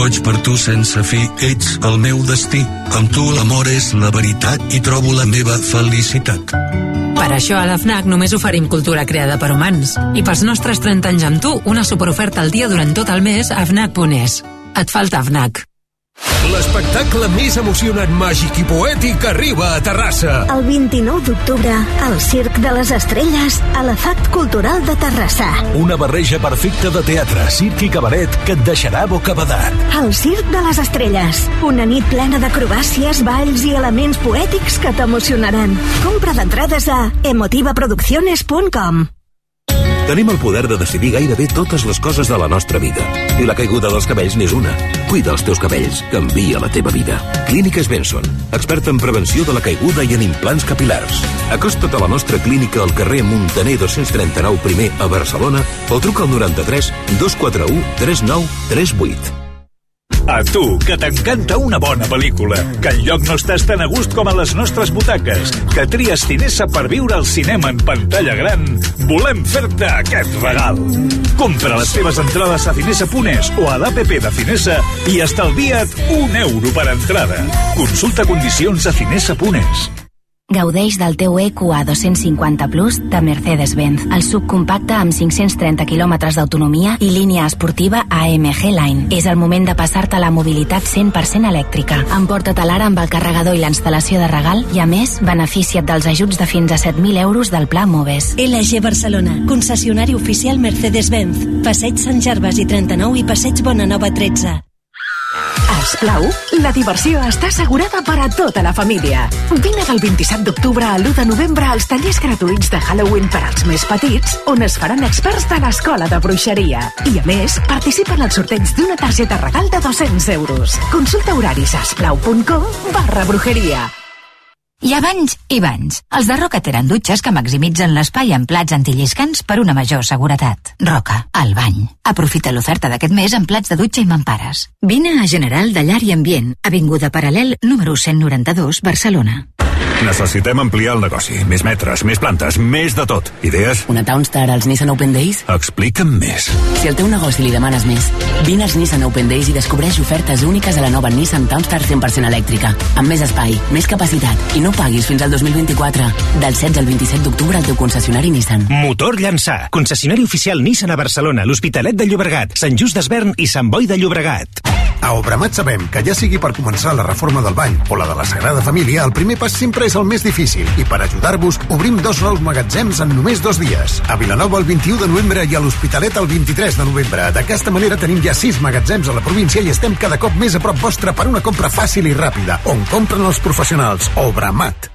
boig per tu sense fi, ets el meu destí. Amb tu l'amor és la veritat i trobo la meva felicitat. Per això a la FNAC només oferim cultura creada per humans. I pels nostres 30 anys amb tu, una superoferta al dia durant tot el mes a FNAC.es. Et falta FNAC. L'espectacle més emocionant, màgic i poètic arriba a Terrassa. El 29 d'octubre, al Circ de les Estrelles, a la FACT Cultural de Terrassa. Una barreja perfecta de teatre, circ i cabaret que et deixarà bocabadat. El Circ de les Estrelles, una nit plena d'acrobàcies, balls i elements poètics que t'emocionaran. Compra d'entrades a emotivaproducciones.com. Tenim el poder de decidir gairebé totes les coses de la nostra vida. I la caiguda dels cabells n'és una. Cuida els teus cabells. Canvia la teva vida. Clíniques Benson, experta en prevenció de la caiguda i en implants capilars. Acosta't a la nostra clínica al carrer Muntaner 239 primer a Barcelona o truca al 93 241 3938. A tu, que t'encanta una bona pel·lícula, que enlloc no estàs tan a gust com a les nostres butaques, que tries Cinesa per viure al cinema en pantalla gran, volem fer-te aquest regal. Compra les teves entrades a Cinesa.es o a l'APP de Cinesa i estalvia't €1 per entrada. Consulta condicions a Cinesa.es. Gaudeix del teu EQA 250 Plus de Mercedes-Benz, el subcompacte amb 530 km d'autonomia i línia esportiva AMG Line. És el moment de passar-te a la mobilitat 100% elèctrica. Emporta-te l'ara amb el carregador i la instal·lació de regal i, a més, beneficia't dels ajuts de fins a 7.000 euros del Pla Moves. LG Barcelona, concessionari oficial Mercedes-Benz. Passeig Sant Gervasi i 39 i Passeig Bonanova 13. A Esplau, la diversió està assegurada per a tota la família. Vine del 27 d'octubre a l'1 de novembre als tallers gratuïts de Halloween per als més petits, on es faran experts de l'Escola de Bruixeria. I, a més, participa en el sorteig d'una targeta regal de 200 euros. Consulta horaris a esplau.com/brujeria. Hi ha banys i banys. Els de Roca tenen dutxes que maximitzen l'espai amb plats antilliscants per una major seguretat. Roca, el bany. Aprofita l'oferta d'aquest mes en plats de dutxa i mampares. Vine a General de Llar i Ambient, avinguda Paral·lel, número 192, Barcelona. Necessitem ampliar el negoci. Més metres, més plantes, més de tot. Idees? Una Townstar als Nissan Open Days? Explica'm més. Si al teu negoci li demanes més, vine als Nissan Open Days i descobreix ofertes úniques a la nova Nissan Townstar 100% elèctrica, amb més espai, més capacitat i no paguis fins al 2024. Del 16 al 27 d'octubre al teu concessionari Nissan. Motor Llançà, concessionari oficial Nissan a Barcelona, l'Hospitalet de Llobregat, Sant Just d'Esvern i Sant Boi de Llobregat. A Obramat sabem que ja sigui per començar la reforma del bany o la de la Sagrada Família, el primer pas sempre és el més difícil i per ajudar-vos obrim 2 nous magatzems en només 2 dies. A Vilanova el 21 de novembre i a l'Hospitalet el 23 de novembre. D'aquesta manera tenim ja 6 magatzems a la província i estem cada cop més a prop vostre per una compra fàcil i ràpida, on compren els professionals. Obramat.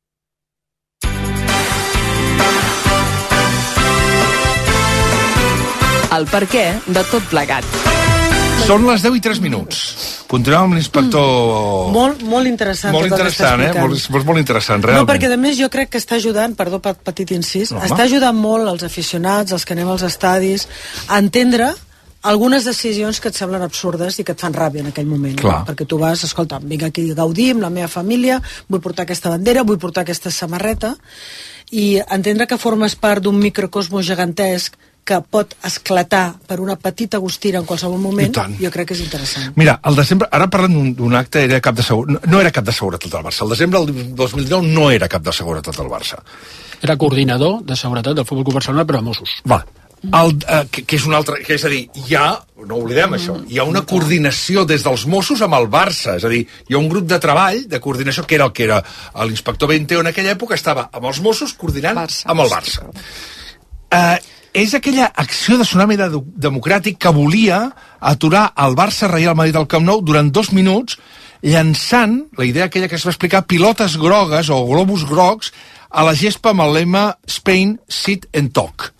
El perquè de tot plegat. Són les 10 i 3 minuts. Continuem amb l'inspector... Molt interessant. Molt interessant, molt interessant, realment. No, perquè a més jo crec que està ajudant, perdó, petit incís, està ajudant molt els aficionats, els que anem als estadis, a entendre algunes decisions que et semblen absurdes i que et fan ràbia en aquell moment. Clar. Perquè tu vas, escolta, vinc aquí a gaudir amb la meva família, vull portar aquesta bandera, vull portar aquesta samarreta, i entendre que formes part d'un microcosmos gegantesc que pot esclatar per una petita agostira en qualsevol moment, jo crec que és interessant. Mira, al desembre, ara parlant d'un acte, era cap de no era cap de seguretat del Barça. El desembre del 2019 no era cap de seguretat del Barça. Era coordinador de seguretat del Futbol Club Barcelona, però a Mossos. Va. Que és un altre, que és a dir, hi ha, no oblidem això, hi ha una coordinació des dels Mossos amb el Barça, és a dir, hi ha un grup de treball de coordinació que era el que era l'inspector Benteo en aquella època, estava amb els Mossos coordinant amb el Barça. És aquella acció de tsunami democràtic que volia aturar el Barça Real Madrid al Camp Nou durant 2 minuts, llançant, la idea aquella que es va explicar, pilotes grogues o globus grocs a la gespa amb el lema Spain, Sit and Talk.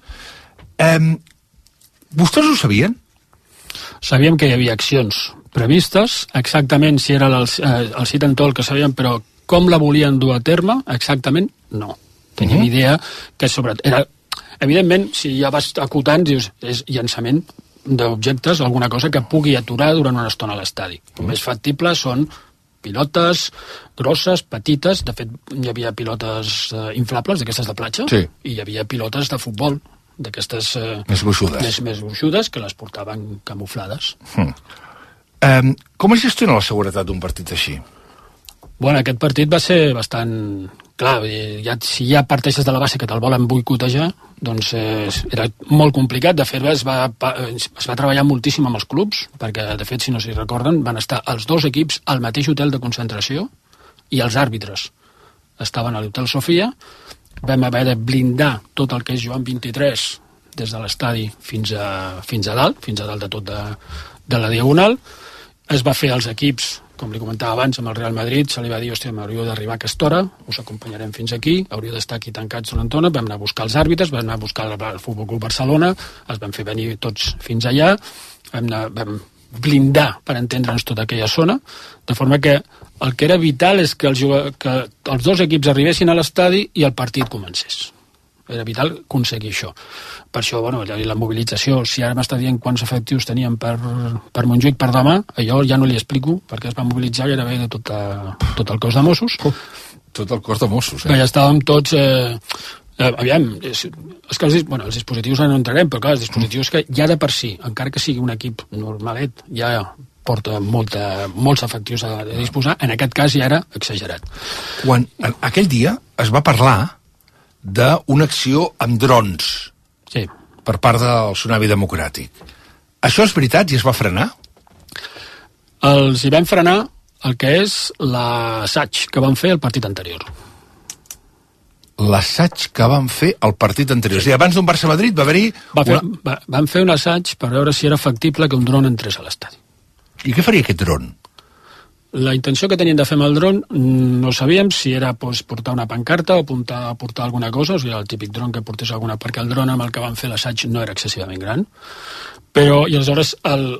Vostès ho sabien? Sabíem que hi havia accions previstes, exactament si era el Sit and Talk que sabíem, però com la volien dur a terme, exactament no. Teníem idea que era... Evidentment, si ja vas acotant, dius, és llançament d'objectes, alguna cosa que pugui aturar durant una estona a l'estadi. El més factible són pilotes grosses, petites, de fet hi havia pilotes inflables, d'aquestes de platja, i hi havia pilotes de futbol, d'aquestes més gruixudes, més gruixudes, que les portaven camuflades. Com es gestiona la seguretat d'un partit així? Bueno, aquest partit va ser bastant... Clar, si ja parteixes de la base que te'l volen boicotejar, doncs era molt complicat. De fet, es va treballar moltíssim amb els clubs, perquè, de fet, si no s'hi recorden, van estar els dos equips al mateix hotel de concentració i els àrbitres estaven a l'Hotel Sofia. Vam haver de blindar tot el que és Joan 23 des de l'estadi fins a dalt de tot de la Diagonal. Es va fer als equips, com li comentava abans, amb el Real Madrid, se li va dir, hòstia, m'hauríeu d'arribar a aquesta hora, us acompanyarem fins aquí, hauríeu d'estar aquí tancats una estona, vam anar a buscar els àrbitres, vam anar a buscar el Futbol Club Barcelona, els vam fer venir tots fins allà, vam blindar, per entendre'ns, tota aquella zona, de forma que el que era vital és que els dos equips arribessin a l'estadi i el partit comencés. Era vital aconseguir això. Per això, bueno, la mobilització, si ara m'està dient quants efectius teníem per Montjuïc per demà, allò ja no li explico, perquè es va mobilitzar gairebé de tot el cos de Mossos. Tot el cos de Mossos, Ja estàvem tots... aviam, és que els dispositius no entrarem, però clar, els dispositius que ja de per si, encara que sigui un equip normalet, ja porta molts efectius a disposar, en aquest cas ja era exagerat. Quan aquell dia es va parlar d'una acció amb drons per part del Tsunami Democràtic. Això és veritat i es va frenar? Els hi vam frenar el que és l'assaig que van fer el partit anterior. L'assaig que van fer el partit anterior. Sí. O sigui, abans d'un Barça-Madrid va haver-hi... Van fer un assaig per veure si era factible que un dron entrés a l'estadi. I què faria aquest dron? La intenció que tenien de fer amb el dron no sabíem si era portar una pancarta o portar alguna cosa, o sigui, el típic dron que portés alguna... perquè el dron amb el que van fer l'assaig no era excessivament gran. Però, i aleshores,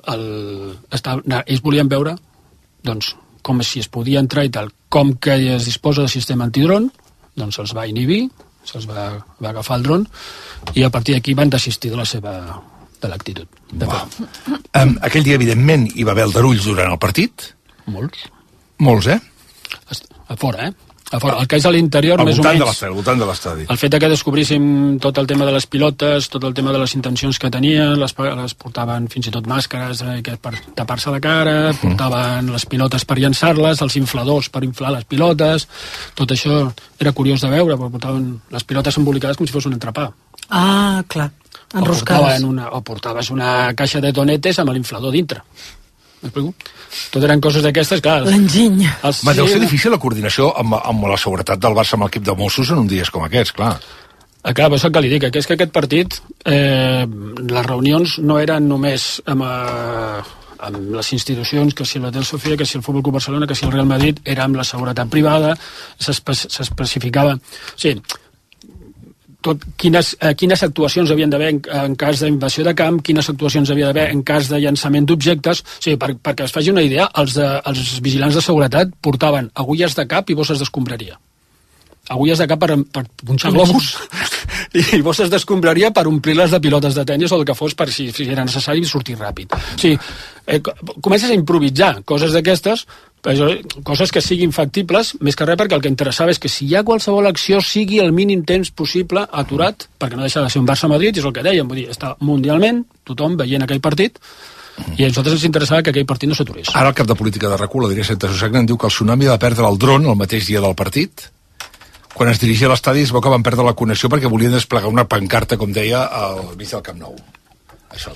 ells volien veure, doncs, com si es podia entrar i tal. Com que es disposa de sistema antidron, doncs se'ls va inhibir, se'ls va agafar el dron, i a partir d'aquí van desistir de l'actitud. Aquell dia, evidentment, hi va haver aldarulls durant el partit? Molts. Molts, A fora, A fora. El que és a l'interior, més o menys... Al voltant de l'estadi. El fet que descobríssim tot el tema de les pilotes, tot el tema de les intencions que tenien, les portaven fins i tot màscares per tapar-se la cara, portaven les pilotes per llançar-les, els infladors per inflar les pilotes, tot això era curiós de veure, perquè portaven les pilotes embolicades com si fos un entrepà. Ah, clar, enroscades. O portaves una caixa de donetes amb l'inflador dintre. M'explico? Tot eren coses d'aquestes, clar. L'enginy. Deu ser difícil la coordinació amb la seguretat del Barça amb l'equip de Mossos en un dies com aquests, clar. Clar, és el que li dic, que és que aquest partit, les reunions no eren només amb les institucions, que si l'Hotel Sofia, que si el Futbol Club Barcelona, que si el Real Madrid, era amb la seguretat privada, s'especificava... Sí, quines actuacions havien d'haver en cas d'invasió de camp, quines actuacions havia d'haver en cas de llançament d'objectes. Sí, perquè es faci una idea, els vigilants de seguretat portaven agulles de cap i bosses d'escombraria. Agulles de cap per punxar globus i bosses d'escombraria per omplir-les de pilotes de tenis o el que fos per si era necessari sortir ràpid. Sí, comences a improvisar coses d'aquestes, coses que siguin factibles, més que res perquè el que interessava és que si hi ha qualsevol acció sigui el mínim temps possible aturat, perquè no deixa de ser un Barça-Madrid, és el que dèiem, vull dir, està mundialment tothom veient aquell partit, i a nosaltres ens interessava que aquell partit no s'aturés. Ara el cap de política de RAC1, l'Adrià Santasusagna, diu que el Tsunami va perdre el dron el mateix dia del partit. Quan es dirigia a l'estadi es veu que van perdre la connexió perquè volien desplegar una pancarta, com deia, al mig del Camp Nou. Això.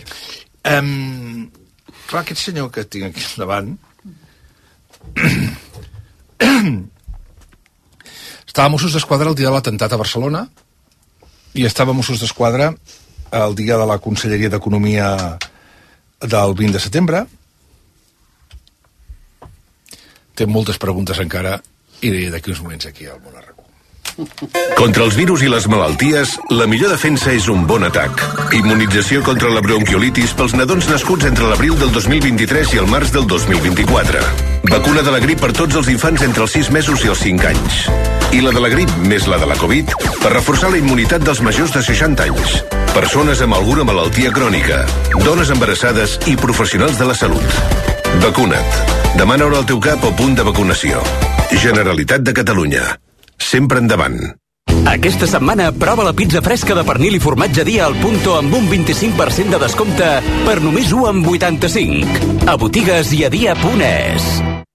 Clar, aquest senyor que tinc aquí davant estava a Mossos d'Esquadra el dia de l'atemptat a Barcelona i estava a Mossos d'Esquadra el dia de la Conselleria d'Economia del 20 de setembre. Té moltes preguntes encara i d'aquí uns moments aquí al Món RAC1. Contra els virus i les malalties, la millor defensa és un bon atac. Immunització contra la bronquiolitis pels nadons nascuts entre l'abril del 2023 i el març del 2024. Vacuna de la grip per tots els infants entre els 6 mesos i els 5 anys. I la de la grip més la de la Covid per reforçar la immunitat dels majors de 60 anys. Persones amb alguna malaltia crònica, dones embarassades i professionals de la salut. Vacuna't. Demana hora al teu cap o punt de vacunació. Generalitat de Catalunya. Sempre endavant. Aquesta setmana prova la pizza fresca de pernil i formatge dia al Punto amb un 25% de descompte per només 1,85. A botigues i a dia.es.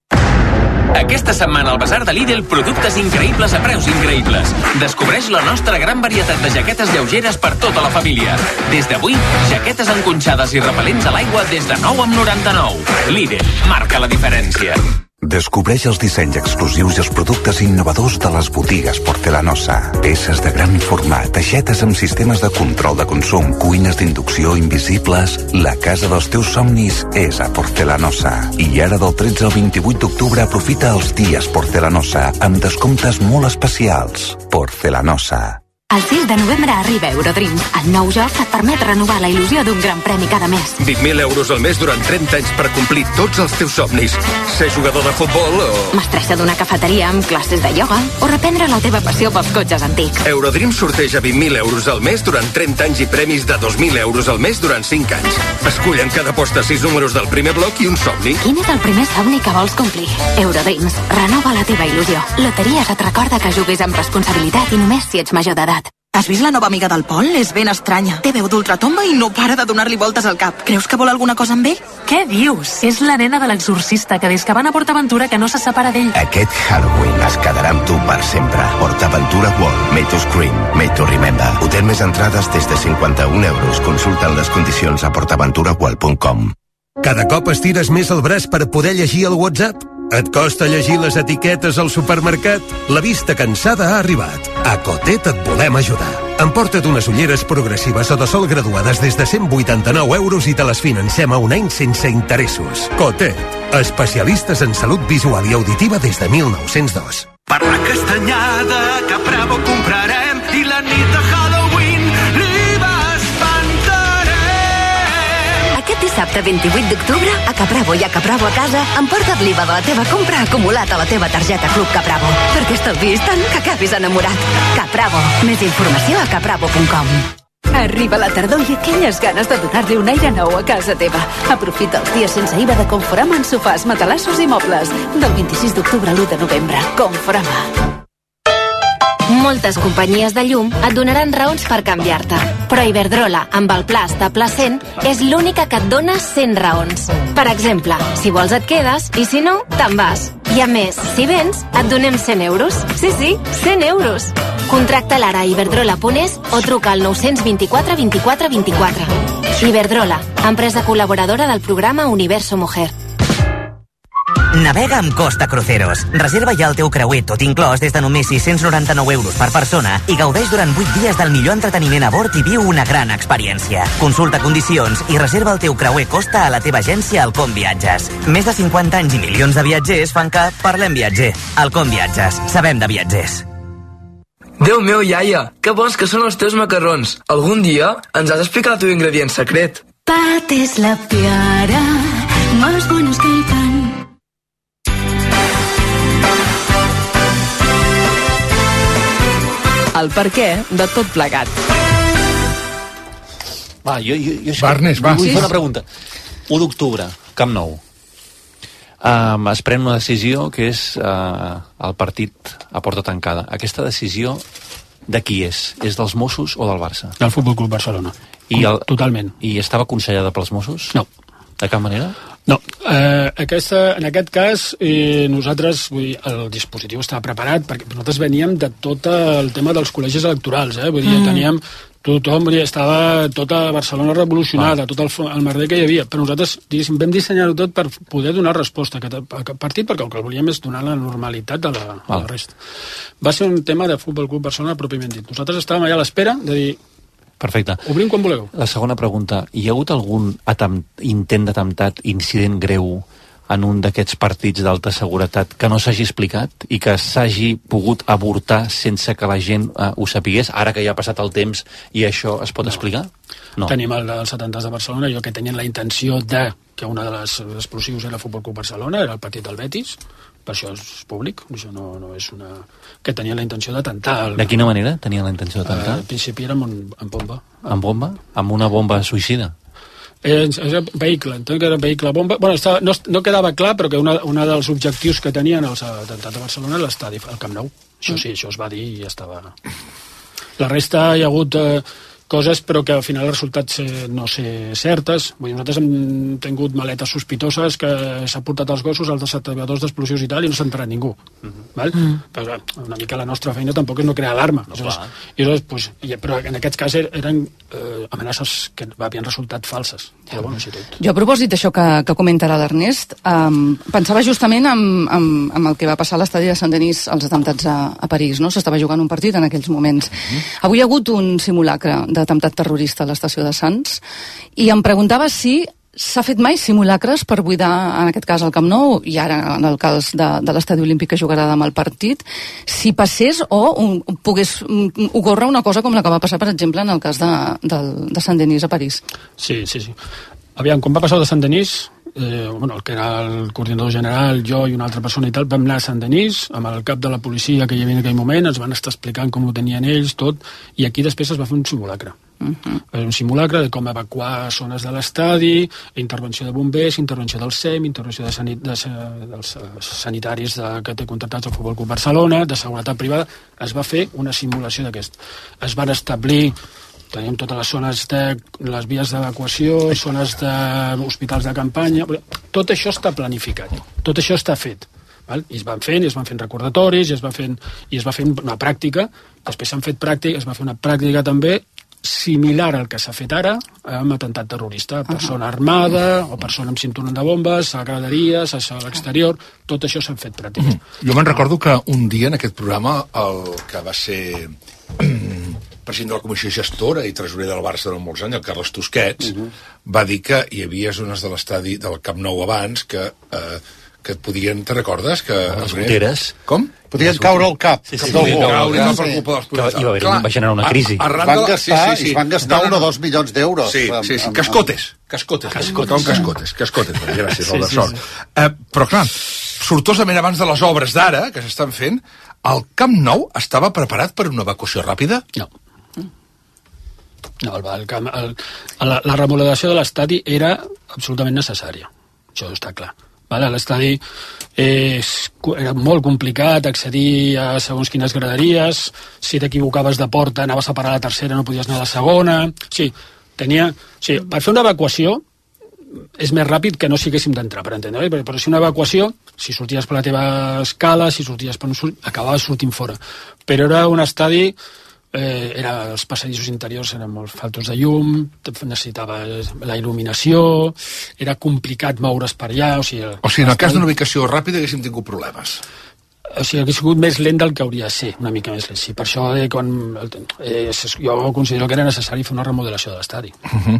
Aquesta setmana al Bazar de Lidl, productes increïbles a preus increïbles. Descobreix la nostra gran varietat de jaquetes lleugeres per tota la família. Des d'avui, jaquetes enconxades i repel·lents a l'aigua des de 9,99. Lidl, marca la diferència. Descobreix els dissenys exclusius i els productes innovadors de les botigues Porcelanosa. Peces de gran format, aixetes amb sistemes de control de consum, cuines d'inducció invisibles. La casa dels teus somnis és a Porcelanosa. I ara del 13 al 28 d'octubre aprofita els dies Porcelanosa amb descomptes molt especials. Porcelanosa. El 6 de novembre arriba Eurodreams, el nou joc que et permet renovar la il·lusió d'un gran premi cada mes. 20.000 euros al mes durant 30 anys per complir tots els teus somnis. Ser jugador de futbol o... Mestressa d'una cafeteria amb classes de ioga o reprendre la teva passió pels cotxes antics. Eurodreams sorteja 20.000 euros al mes durant 30 anys i premis de 2.000 euros al mes durant 5 anys. Escull en cada posta 6 números del primer bloc i un somni. Quin és el primer somni que vols complir? Eurodreams, renova la teva il·lusió. Loteries et recorda que juguis amb responsabilitat i només si ets major d'edat. Has vist la nova amiga del Pol? És ben estranya. Té veu d'ultratomba i no para de donar-li voltes al cap. Creus que vol alguna cosa amb ell? Què dius? És la nena de l'exorcista que des que van a PortAventura que no se separa d'ell. Aquest Halloween es quedarà amb tu per sempre. PortAventura World. Made to scream. Made to remember. Hotel més entrades des de 51 euros. Consulta les condicions a portaventuraworld.com. Cada cop estires més el braç per poder llegir el WhatsApp? Et costa llegir les etiquetes al supermercat? La vista cansada ha arribat. A Cotet et volem ajudar. Emporta't unes ulleres progressives o de sol graduades des de 189 euros i te les financem a un any sense interessos. Cotet, especialistes en salut visual i auditiva des de 1902. Per la castanyada que a Bravo comprarem i la nit de Halloween l'IVA espantarem. Aquest dissabte 28 d'octubre, a Capravo i a Capravo a casa, emporta't l'IVA de la teva compra acumulat a la teva targeta Club Capravo. Perquè estalvis tant que acabis enamorat. Capravo. Més informació a capravo.com. Arriba la tardor i aquelles ganes de donar-li un aire nou a casa teva. Aprofita els dies sense IVA de Conforama en sofàs, matalassos i mobles. Del 26 d'octubre a l'1 de novembre. Conforama. Moltes companyies de llum et donaran raons per canviar-te. Però Iberdrola, amb el pla Estable 100, és l'única que et dona 100 raons. Per exemple, si vols et quedes i si no, te'n vas. I a més, si vens, et donem 100 euros. Sí, 100 euros. Contracta l'ara a iberdrola.es o truca al 924 24 24. Iberdrola, empresa col·laboradora del programa Universo Mujer. Navega amb Costa Cruceros. Reserva ja el teu creuer tot inclòs des de només 699 euros per persona i gaudeix durant 8 dies del millor entreteniment a bord i viu una gran experiència. Consulta condicions i reserva el teu creuer Costa a la teva agència Alcom Viatges. Més de 50 anys i milions de viatgers fan que parlem viatger. Alcom Viatges. Sabem de viatgers. Déu meu, iaia, que bons que són els teus macarrons. Algun dia ens has d'explicar el teu ingredient secret. Pat es la piara, más buenos que el pan. El per què de tot plegat. Va, jo Barnes, va. vull fer una pregunta. 1 d'octubre, Camp Nou. Es pren una decisió que és el partit a porta tancada. Aquesta decisió de qui és? És dels Mossos o del Barça? Del Futbol Club Barcelona. Totalment. I estava aconsellada pels Mossos? No. De cap manera? No, en aquest cas nosaltres, vull dir, el dispositiu estava preparat perquè nosaltres veníem de tot el tema dels col·legis electorals, vull dir, teníem tothom, vull dir, estava tota Barcelona revolucionada, tot el merder que hi havia, però nosaltres, diguéssim, vam dissenyar-ho tot per poder donar resposta a aquest partit, perquè el que volíem és donar la normalitat a la resta. Va ser un tema de Futbol Club Barcelona pròpiament dit. Nosaltres estàvem allà a l'espera de dir, perfecte. Obrim quan voleu. La segona pregunta. Hi ha hagut algun intent d'atemptat, incident greu en un d'aquests partits d'alta seguretat que no s'hagi explicat i que s'hagi pogut avortar sense que la gent ho sapigués, ara que ja ha passat el temps i això es pot explicar? No. Tenim el dels atemptats de Barcelona, jo que tenien la intenció de que una de les explosius era el Futbol Club Barcelona, era el partit del Betis, per això és públic, això no és una... que tenien la intenció d'atemptar. De quina manera tenien la intenció d'atemptar? Al principi era amb bomba. Amb bomba? Amb una bomba suïcida? Era vehicle, entenc que era vehicle bomba. Bueno, no quedava clar, però que un dels objectius que tenien els atemptats de Barcelona era l'estadi, el Camp Nou. Això sí, això es va dir i ja estava. La resta hi ha hagut coses, però que al final els resultats no sé certes. Vull dir, nosaltres hem tingut maletes sospitoses que s'ha portat els gossos als desactivadors d'explosius i tal, i no s'ha entrat ningú. Val? Però una mica la nostra feina tampoc és no crear alarma. Però en aquest cas eren amenaces que havien resultat falses. Però bueno, així tot. Jo, a propòsit d'això que comenta ara l'Ernest, pensava justament amb el que va passar a l'estadi de Saint-Denis, els atemptats a París, no? S'estava jugant un partit en aquells moments. Avui hi ha hagut un simulacre d'atemptat terrorista a l'estació de Sants, i em preguntava si s'ha fet mai simulacres per buidar, en aquest cas, el Camp Nou, i ara en el cas de l'estadi olímpic que jugarà demà el partit, si passés o pogués ocórrer una cosa com la que va passar, per exemple, en el cas de Saint-Denis a París. Sí. Aviam, quan va passar de Saint-Denis, el que era el coordinador general, jo i una altra persona i tal, vam anar a Saint-Denis amb el cap de la policia que hi havia en aquell moment, ens van estar explicant com ho tenien ells, tot, i aquí després es va fer un simulacre. Un simulacre de com evacuar zones de l'estadi, intervenció de bombers, intervenció del SEM, intervenció dels sanitaris que té contractats el Futbol Club Barcelona, de seguretat privada. Es va fer una simulació d'aquest. Es van establir, teníem totes les zones de les vies d'evacuació, zones d'hospitals de campanya, tot això està planificat, tot això està fet. I es van fent recordatoris, i es va fent una pràctica, després s'han fet pràctiques, es va fer una pràctica també similar al que s'ha fet ara amb atemptat terrorista, persona armada o persona amb cinturó de bombes, a graderies, a l'exterior, tot això s'han fet pràctiques. Jo me'n recordo que un dia en aquest programa el que va ser president de la comissió gestora i tresorer del Barça durant molts anys, el Carles Tusquets, va dir que hi havia zones de l'estadi del Camp Nou abans que et podien, te recordes? Les goteres. Com? Podien caure al cap. Sí. Va generar una crisi. Es van gastar 1 o 2 milions d'euros. Sí. Cascotes. Gràcies, Albertsol. Però clar, sortosament abans de les obres d'ara, que s'estan fent, el Camp Nou estava preparat per una evacuació ràpida? No, la remodelació de l'estadi era absolutament necessària. Això està clar. L'estadi era molt complicat, accedir a segons quines graderies, si t'equivocaves de porta anaves a parar a la tercera, no podies anar a la segona. Per fer una evacuació és més ràpid que no siguéssim d'entrar, per entendre, però si una evacuació, si sorties per la teva escala, si sorties per acabaves sortint fora. Però era un estadi, els passadissos interiors eren molt faltos de llum, necessitava la il·luminació, era complicat moure's per allà. O sigui, en el cas d'una ubicació ràpida haguéssim tingut problemes. Hauria sigut més lent del que hauria de ser, una mica més lent. Sí, per això jo considero que era necessari fer una remodelació de l'estadi.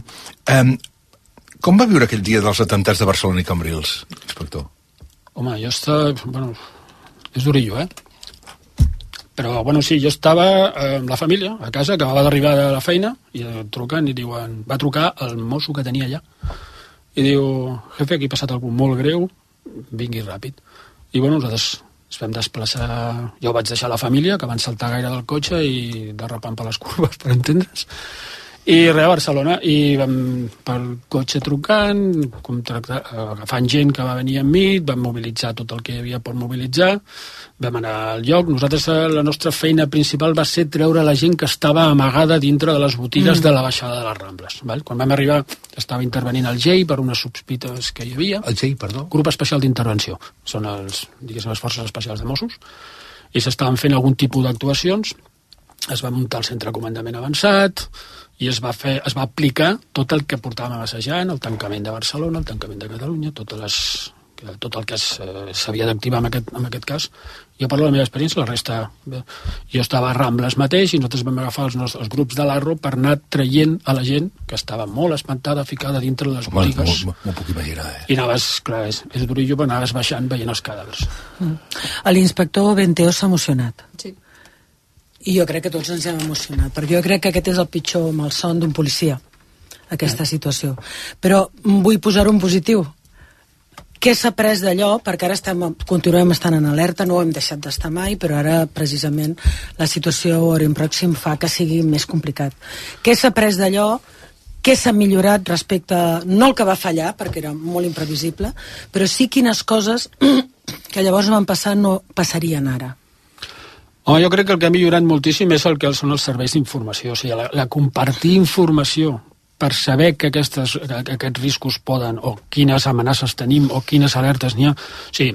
Com va viure aquell dia dels atemptats de Barcelona i Cambrils, inspector? Home, jo estava... és durillo, Però, jo estava amb la família, a casa, acabava d'arribar de la feina, i truquen i diuen... Va trucar el mosso que tenia allà. I diu, jefe, aquí ha passat alguna molt greu, vingui ràpid. I, nosaltres ens vam desplaçar... Jo vaig deixar la família, que van saltar gaire del cotxe i derrapant per les curves, per entendre's. I res, a Barcelona, i vam pel cotxe trucant, agafant gent que va venir amb mi, vam mobilitzar tot el que hi havia per mobilitzar, vam anar al lloc. Nosaltres, la nostra feina principal va ser treure la gent que estava amagada dintre de les botigues de la baixada de les Rambles. Quan vam arribar, estava intervenint el GEI per unes sospites que hi havia. El GEI, perdó? Grup Especial d'Intervenció. Són les forces especials de Mossos. I s'estaven fent algun tipus d'actuacions. Es va muntar el centre de comandament avançat i es va aplicar tot el que portàvem assajant, el tancament de Barcelona, el tancament de Catalunya, tot el que s'havia d'activar en aquest cas. Jo parlo de la meva experiència, la resta... Jo estava a Rambles mateix i nosaltres vam agafar els grups de l'Arro per anar traient a la gent que estava molt espantada, ficada dintre de les botigues. M'ho puc imaginar, I anaves, clar, és durillo, però anaves baixant veient els cadàvers. L'inspector Benteó s'ha emocionat. Sí. I jo crec que tots ens hem emocionat, perquè jo crec que aquest és el pitjor malson d'un policia, aquesta situació. Però vull posar-ho en positiu. Què s'ha pres d'allò? Perquè ara continuem estant en alerta, no ho hem deixat d'estar mai, però ara precisament la situació a Orient Pròxim fa que sigui més complicat. Què s'ha pres d'allò què s'ha millorat respecte, no el que va fallar, perquè era molt imprevisible, però sí quines coses que llavors van passar no passarien ara. Jo crec que el que ha millorat moltíssim és el que són els serveis d'informació, o sigui, la compartir informació per saber que aquests riscos poden, o quines amenaces tenim, o quines alertes n'hi ha. O sigui,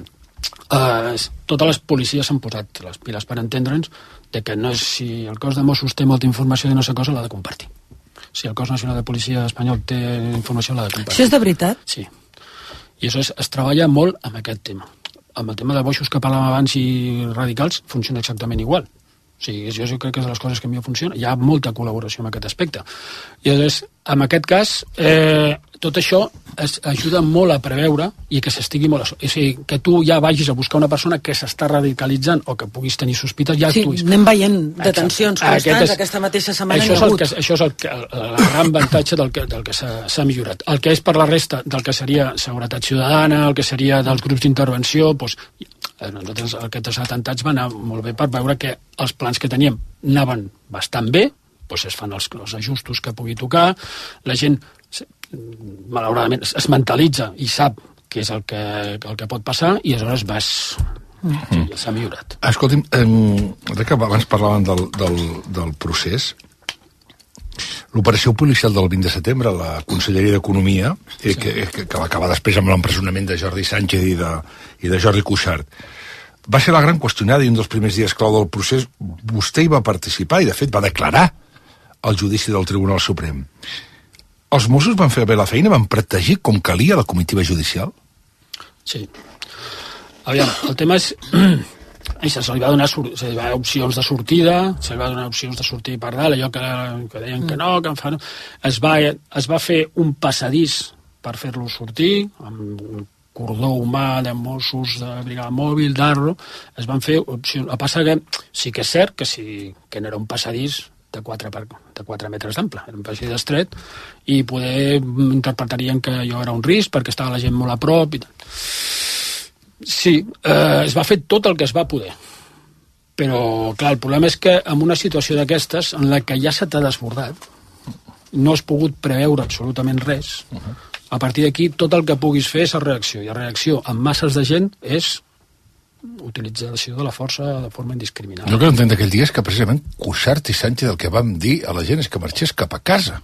totes les policies s'han posat les piles per entendre'ns de que no és, si el cos de Mossos té molta informació de no sé cosa, l'ha de compartir. Si el cos nacional de policia espanyol té informació, l'ha de compartir. Això és de veritat? Sí. I això es treballa molt amb aquest tema. Amb el tema de boixos que parlàvem abans i radicals funciona exactament igual. O sigui, jo crec que és de les coses que millor funciona. Hi ha molta col·laboració en aquest aspecte. I llavors, en aquest cas, tot això ajuda molt a preveure i que s'estigui molt... O sigui, que tu ja vagis a buscar una persona que s'està radicalitzant o que puguis tenir sospites, ja actuïs. Sí, anem veient detencions constants aquesta mateixa setmana. Això és el gran avantatge del que s'ha millorat. El que és per la resta del que seria seguretat ciutadana, el que seria dels grups d'intervenció, doncs, nosaltres aquests atentats van anar molt bé per veure que els plans que teníem anaven bastant bé, doncs es fan els ajustos que pugui tocar, la gent malauradament es mentalitza i sap què és el que pot passar i aleshores s'ha millorat. Escolti'm, que abans parlàvem del procés. L'operació policial del 20 de setembre, la Conselleria d'Economia, que va acabar després amb l'empresonament de Jordi Sánchez i de Jordi Cuixart, va ser la gran qüestionada i un dels primers dies clau del procés. Vostè hi va participar i, de fet, va declarar al judici del Tribunal Suprem. Els Mossos van fer bé la feina? Van protegir com calia la comitiva judicial? Sí. Aviam, el tema és... se li va donar opcions de sortida, se li va donar opcions de sortir per dalt, allò que deien que no, que en fa no. Es va fer un passadís per fer-lo sortir, amb un cordó humà de Mossos, de brigada mòbil, d'Arro, es van fer opcions. El passa que sí que és cert que no era un passadís de 4 metres d'ample, era un passadís estret, i poder interpretarien que allò era un risc perquè estava la gent molt a prop i tal. Sí, es va fer tot el que es va poder. Però, clar, el problema és que en una situació d'aquestes, en la que ja se t'ha desbordat, no has pogut preveure absolutament res, a partir d'aquí tot el que puguis fer és la reacció. I la reacció amb masses de gent és utilització de la força de forma indiscriminada. Jo que no entenc d'aquell dia és que precisament Cuixart i Sánchez el que vam dir a la gent és que marxés cap a casa.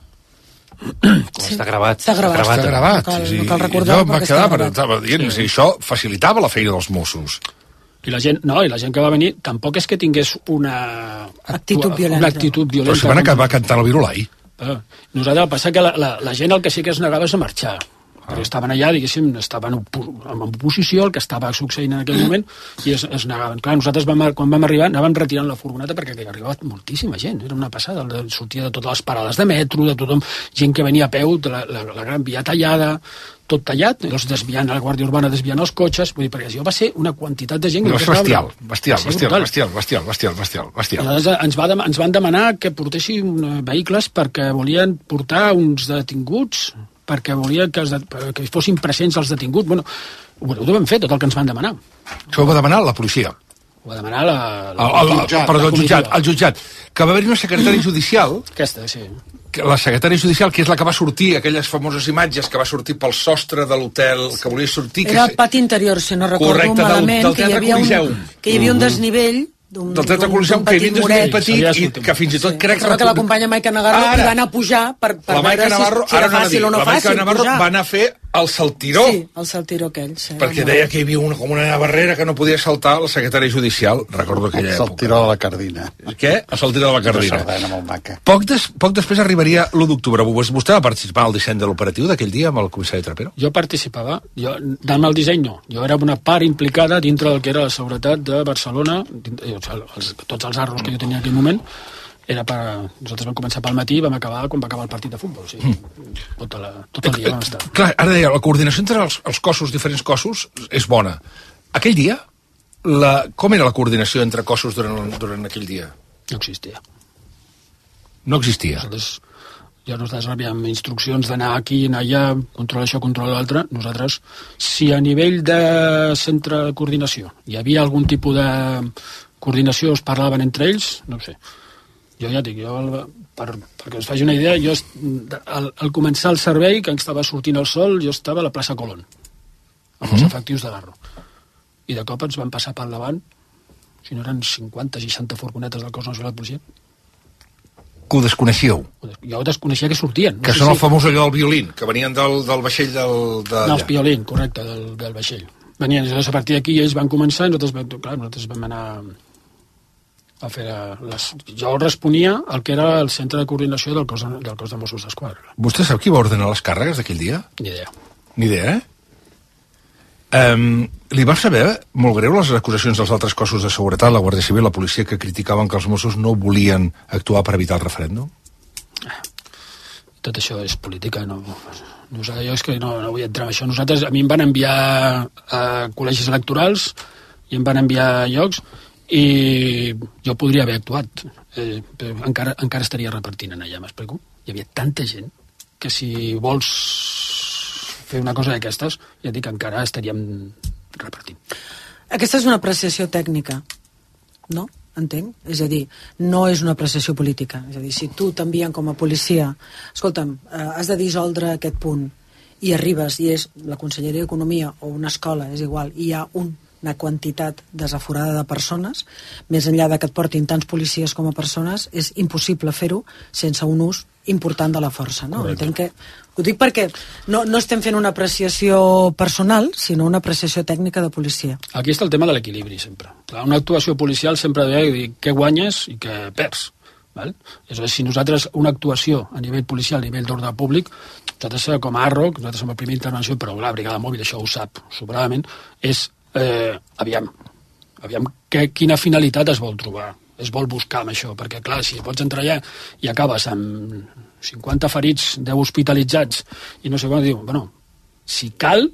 Sí. Està gravat. Està gravat. No cal recordar, jo em va quedar, estava dient, si això facilitava la feina dels Mossos. I la gent que va venir tampoc és que tingués una actitud violenta. Però si van acabar cantant el virulai. Nosaltres, el que passa que la gent el que sí que es negava és a marxar. Perquè estaven allà, diguéssim, estaven en oposició al que estava succeint en aquell moment i es negaven. Clar, nosaltres quan vam arribar anàvem retirant la furgoneta perquè arribava moltíssima gent, era una passada, sortia de totes les parades de metro, de tothom, gent que venia a peu, la gran via tallada, tot tallat, els desviant a la Guàrdia Urbana, desviant els cotxes, vull dir, perquè això va ser una quantitat de gent... Bestial. Ens van demanar que portéssim vehicles perquè volien portar uns detinguts, perquè volien que fossin presents els detinguts. Bueno, ho vam fer, tot el que ens van demanar. Això ho va demanar la policia? Ho va demanar el jutjat. Que va haver-hi una secretària judicial... Aquesta, sí. La secretària judicial, que és la que va sortir, aquelles famoses imatges que va sortir pel sostre de l'hotel, que volia sortir... Era el pati interior, si no recordo malament, que hi havia un desnivell del Teatre Coliseum, que hi havia un desnivell petit i que fins i tot crec que la companya Maica Navarro hi va anar a pujar per veure si era fàcil o no fàcil. La Maica Navarro va anar a fer el saltiró. Sí, el saltiró aquell. Perquè deia que hi havia com una barrera que no podia saltar la secretària judicial. Recordo aquella època. El saltiró de la Cardina. Què? El saltiró de la Cardina. Una sardana molt maca. Poc després arribaria l'1 d'octubre. Vostè va participar al disseny de l'operatiu d'aquell dia amb el comissari Trapero? Jo participava. Amb el disseny no. Jo era una part implicada dintre del que era la seguretat de Barcelona, tots els arros que jo tenia en aquell moment. Nosaltres vam començar pel matí i vam acabar quan va acabar el partit de futbol. O sigui, tot el dia vam estar. Clar, ara deia, la coordinació entre els cossos, diferents cossos, és bona. Aquell dia, com era la coordinació entre cossos durant aquell dia? No existia. No existia? Nosaltres rebíem instruccions d'anar aquí, anar allà, controlar això, controlar l'altre. Nosaltres, si a nivell de centre de coordinació hi havia algun tipus de coordinació, es parlaven entre ells, no ho sé. Jo ja dic, perquè us faci una idea, jo al començar el servei, que estava sortint el sol, jo estava a la plaça Colón, amb els efectius de Garro. I de cop ens van passar per davant, si no eren 50-60 furgonetes del cos nacional de policia. Que ho desconeixíeu? Jo desconeixia que sortien. Que són el famós allò del violín, que venien del vaixell No, els piolín, correcte, del vaixell. Venien, a partir d'aquí ells van començar i nosaltres vam anar a fer Jo responia al que era el centre de coordinació del cos de Mossos d'Esquadra. Vostè sap qui va ordenar les càrregues d'aquell dia? Ni idea. Ni idea, li va saber molt greu les acusacions dels altres cossos de seguretat, la Guàrdia Civil, la policia, que criticaven que els Mossos no volien actuar per evitar el referèndum? Tot això és política, no. Jo és que no vull entrar en això. A mi em van enviar a col·legis electorals i em van enviar a llocs i jo podria haver actuat, però encara estaria repartint allà, m'explico? Hi havia tanta gent que si vols fer una cosa d'aquestes, ja dic que encara estaríem repartint. Aquesta és una apreciació tècnica, no? Entenc? És a dir, no és una apreciació política. És a dir, si tu t'envien com a policia, escolta'm, has de dissoldre aquest punt, i arribes, i és la Conselleria d'Economia o una escola, és igual, i hi ha una quantitat desaforada de persones, més enllà de que et portin tants policies com a persones, és impossible fer-ho sense un ús important de la força, no? Entenc que ho dic perquè no estem fent una apreciació personal, sinó una apreciació tècnica de policia. Aquí està el tema de l'equilibri, sempre. Clar, una actuació policial sempre ha de dir què guanyes i què perds. Val? Si nosaltres una actuació a nivell policial, a nivell d'ordre públic, nosaltres com a ARROC, nosaltres som la primera intervenció, però la brigada mòbil, això ho sap sobradament, és aviam quina finalitat es vol trobar, es vol buscar amb això, perquè clar, si pots entrar allà i acabes amb 50 ferits, 10 hospitalitzats i no sé com, diu, bueno, si cal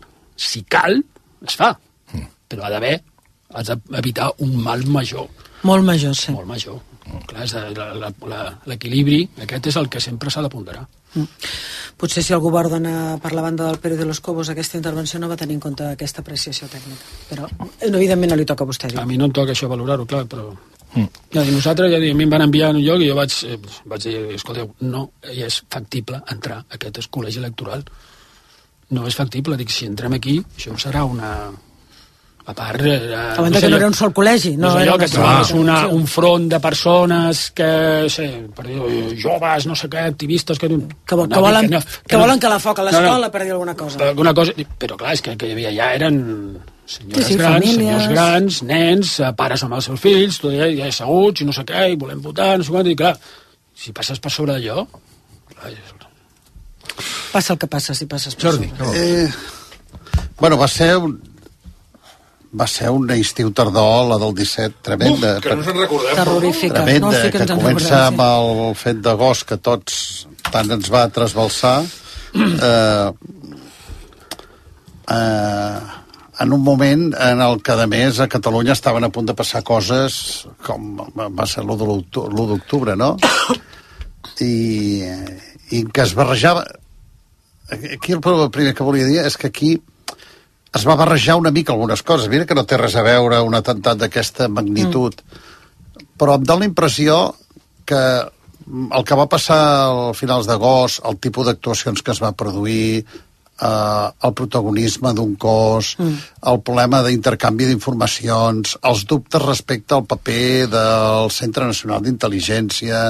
es fa, però ha d'haver, has d'evitar un mal major. Molt major, sí. Molt major. Clar, l'equilibri aquest és el que sempre s'ha de ponderar. Potser si algú va ordenar per la banda del Pérez de los Cobos aquesta intervenció no va tenir en compte aquesta apreciació tècnica, però evidentment no li toca a vostè dir. A mi no em toca això valorar-ho, clar, però nosaltres, a mi em van enviar a un lloc i jo vaig dir, escolteu, no és factible entrar a aquest col·legi electoral, no és factible, dic, si entrem aquí això serà una... A part... que no era un sol col·legi. No és allò que trobes un front de persones que, per dir, joves, no sé què, activistes... Que volen que la foc a l'escola, per dir alguna cosa. Però clar, és que hi havia ja eren senyores grans, senyors grans, nens, pares amb els seus fills, tot ja asseguts i no sé què, i volem votar, no sé quant, i clar, si passes per sobre d'allò... Passa el que passa, si passes per sobre. Jordi, bueno, va ser un estiu tardor, la del 17, tremenda. Que no se'n recordem. Terrorífica. Tremenda, que comença amb el fet d'agost, que tots tant ens va trasbalsar. En un moment en el que, a més, a Catalunya estaven a punt de passar coses com va ser l'1 d'octubre, no? I que es barrejava... Aquí el primer que volia dir és que aquí es va barrejar una mica algunes coses. Mira que no té res a veure un atemptat d'aquesta magnitud. Però em dóna la impressió que el que va passar a finals d'agost, el tipus d'actuacions que es va produir, el protagonisme d'un cos, el problema d'intercanvi d'informacions, els dubtes respecte al paper del Centre Nacional d'Intel·ligència...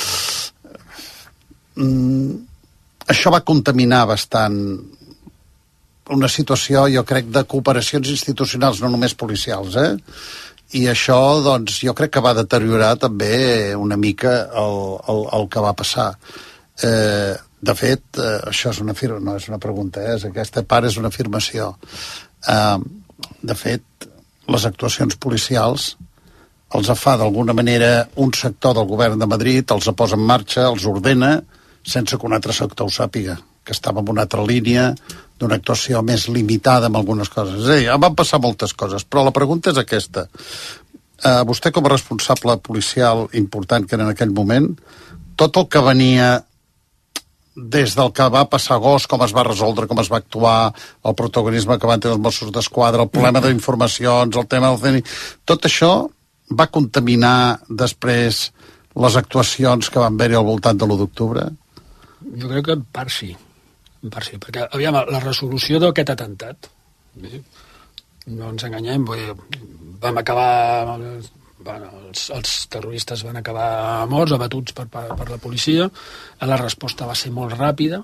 Això va contaminar bastant una situació, jo crec, de cooperacions institucionals, no només policials, I això, doncs, jo crec que va deteriorar també una mica el que va passar. De fet, això és no és una pregunta, aquesta part és una afirmació. De fet, les actuacions policials els fa d'alguna manera un sector del govern de Madrid, els posa en marxa, els ordena, sense que un altre sector ho sàpiga, que estava en una altra línia d'una actuació més limitada amb algunes coses. És a dir, van passar moltes coses, però la pregunta és aquesta. Vostè, com a responsable policial important que era en aquell moment, tot el que venia des del que va passar a agost, com es va resoldre, com es va actuar, el protagonisme que van tenir els Mossos d'Esquadra, el problema d'informacions, el tema del CNI, tot això va contaminar després les actuacions que van haver-hi al voltant de l'1 d'octubre? Jo crec que en part sí, perquè, aviam, la resolució d'aquest atemptat, no ens enganyem, vam acabar, els terroristes van acabar morts, abatuts per la policia, la resposta va ser molt ràpida,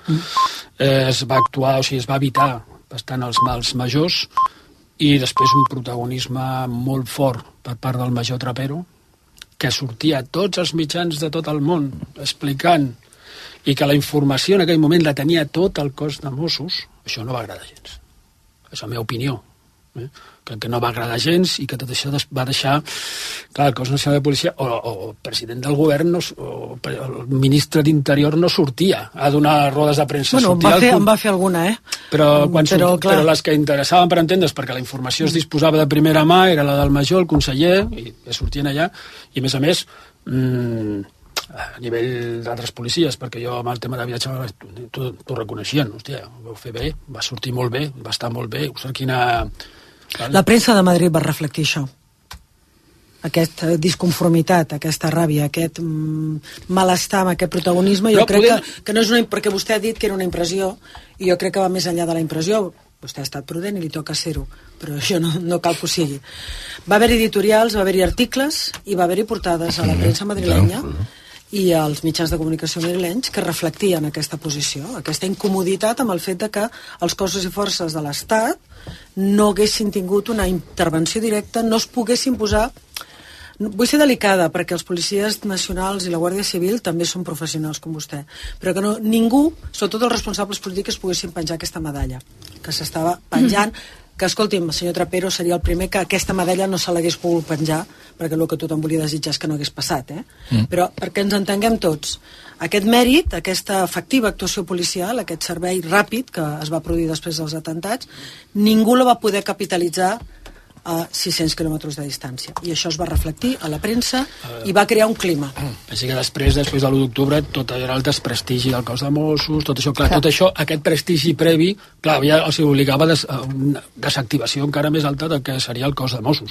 es va actuar, o sigui, es va evitar bastant els mals majors, i després un protagonisme molt fort per part del major Trapero, que sortia a tots els mitjans de tot el món explicant, i que la informació en aquell moment la tenia tot el cos de Mossos, això no va agradar gens. És la meva opinió. Que no va agradar gens i que tot això va deixar... Clar, el cos nacional de policia o el president del govern o el ministre d'Interior no sortia a donar rodes de premsa. Bueno, en va fer alguna, Però les que interessaven, per entendre's, perquè la informació es disposava de primera mà, era la del major, el conseller, i sortien allà, i a més, a nivell d'altres policies, perquè jo amb el tema de viatge t'ho reconeixien, hòstia, ho vau fer bé, va sortir molt bé, va estar molt bé, quina... La premsa de Madrid va reflectir això, aquesta disconformitat, aquesta ràbia, aquest malestar amb aquest protagonisme. Jo crec que no és una... perquè vostè ha dit que era una impressió, i jo crec que va més enllà de la impressió. Vostè ha estat prudent i li toca ser-ho, però això no cal que ho sigui. Va haver-hi editorials, va haver-hi articles i va haver-hi portades a la premsa madrilenya i als mitjans de comunicació madrilenys que reflectien aquesta posició, aquesta incomoditat amb el fet de que els cossos i forces de l'Estat no haguessin tingut una intervenció directa, no es poguessin posar... Vull ser delicada, perquè els policies nacionals i la Guàrdia Civil també són professionals com vostè, però que ningú, sobretot els responsables polítics, poguessin penjar aquesta medalla que s'estava penjant, que, escolti'm, el senyor Trapero seria el primer que aquesta medalla no se l'hagués pogut penjar, perquè el que tothom volia desitjar és que no hagués passat, Però perquè ens entenguem tots, aquest mèrit, aquesta efectiva actuació policial, aquest servei ràpid que es va produir després dels atemptats, ningú la va poder capitalitzar a 600 quilòmetres de distància. I això es va reflectir a la premsa i va crear un clima. Així que després de l'1 d'octubre, tot era el desprestigi del cos de Mossos, tot això, tot això, aquest prestigi previ, clar, ja els obligava a una desactivació encara més alta del que seria el cos de Mossos.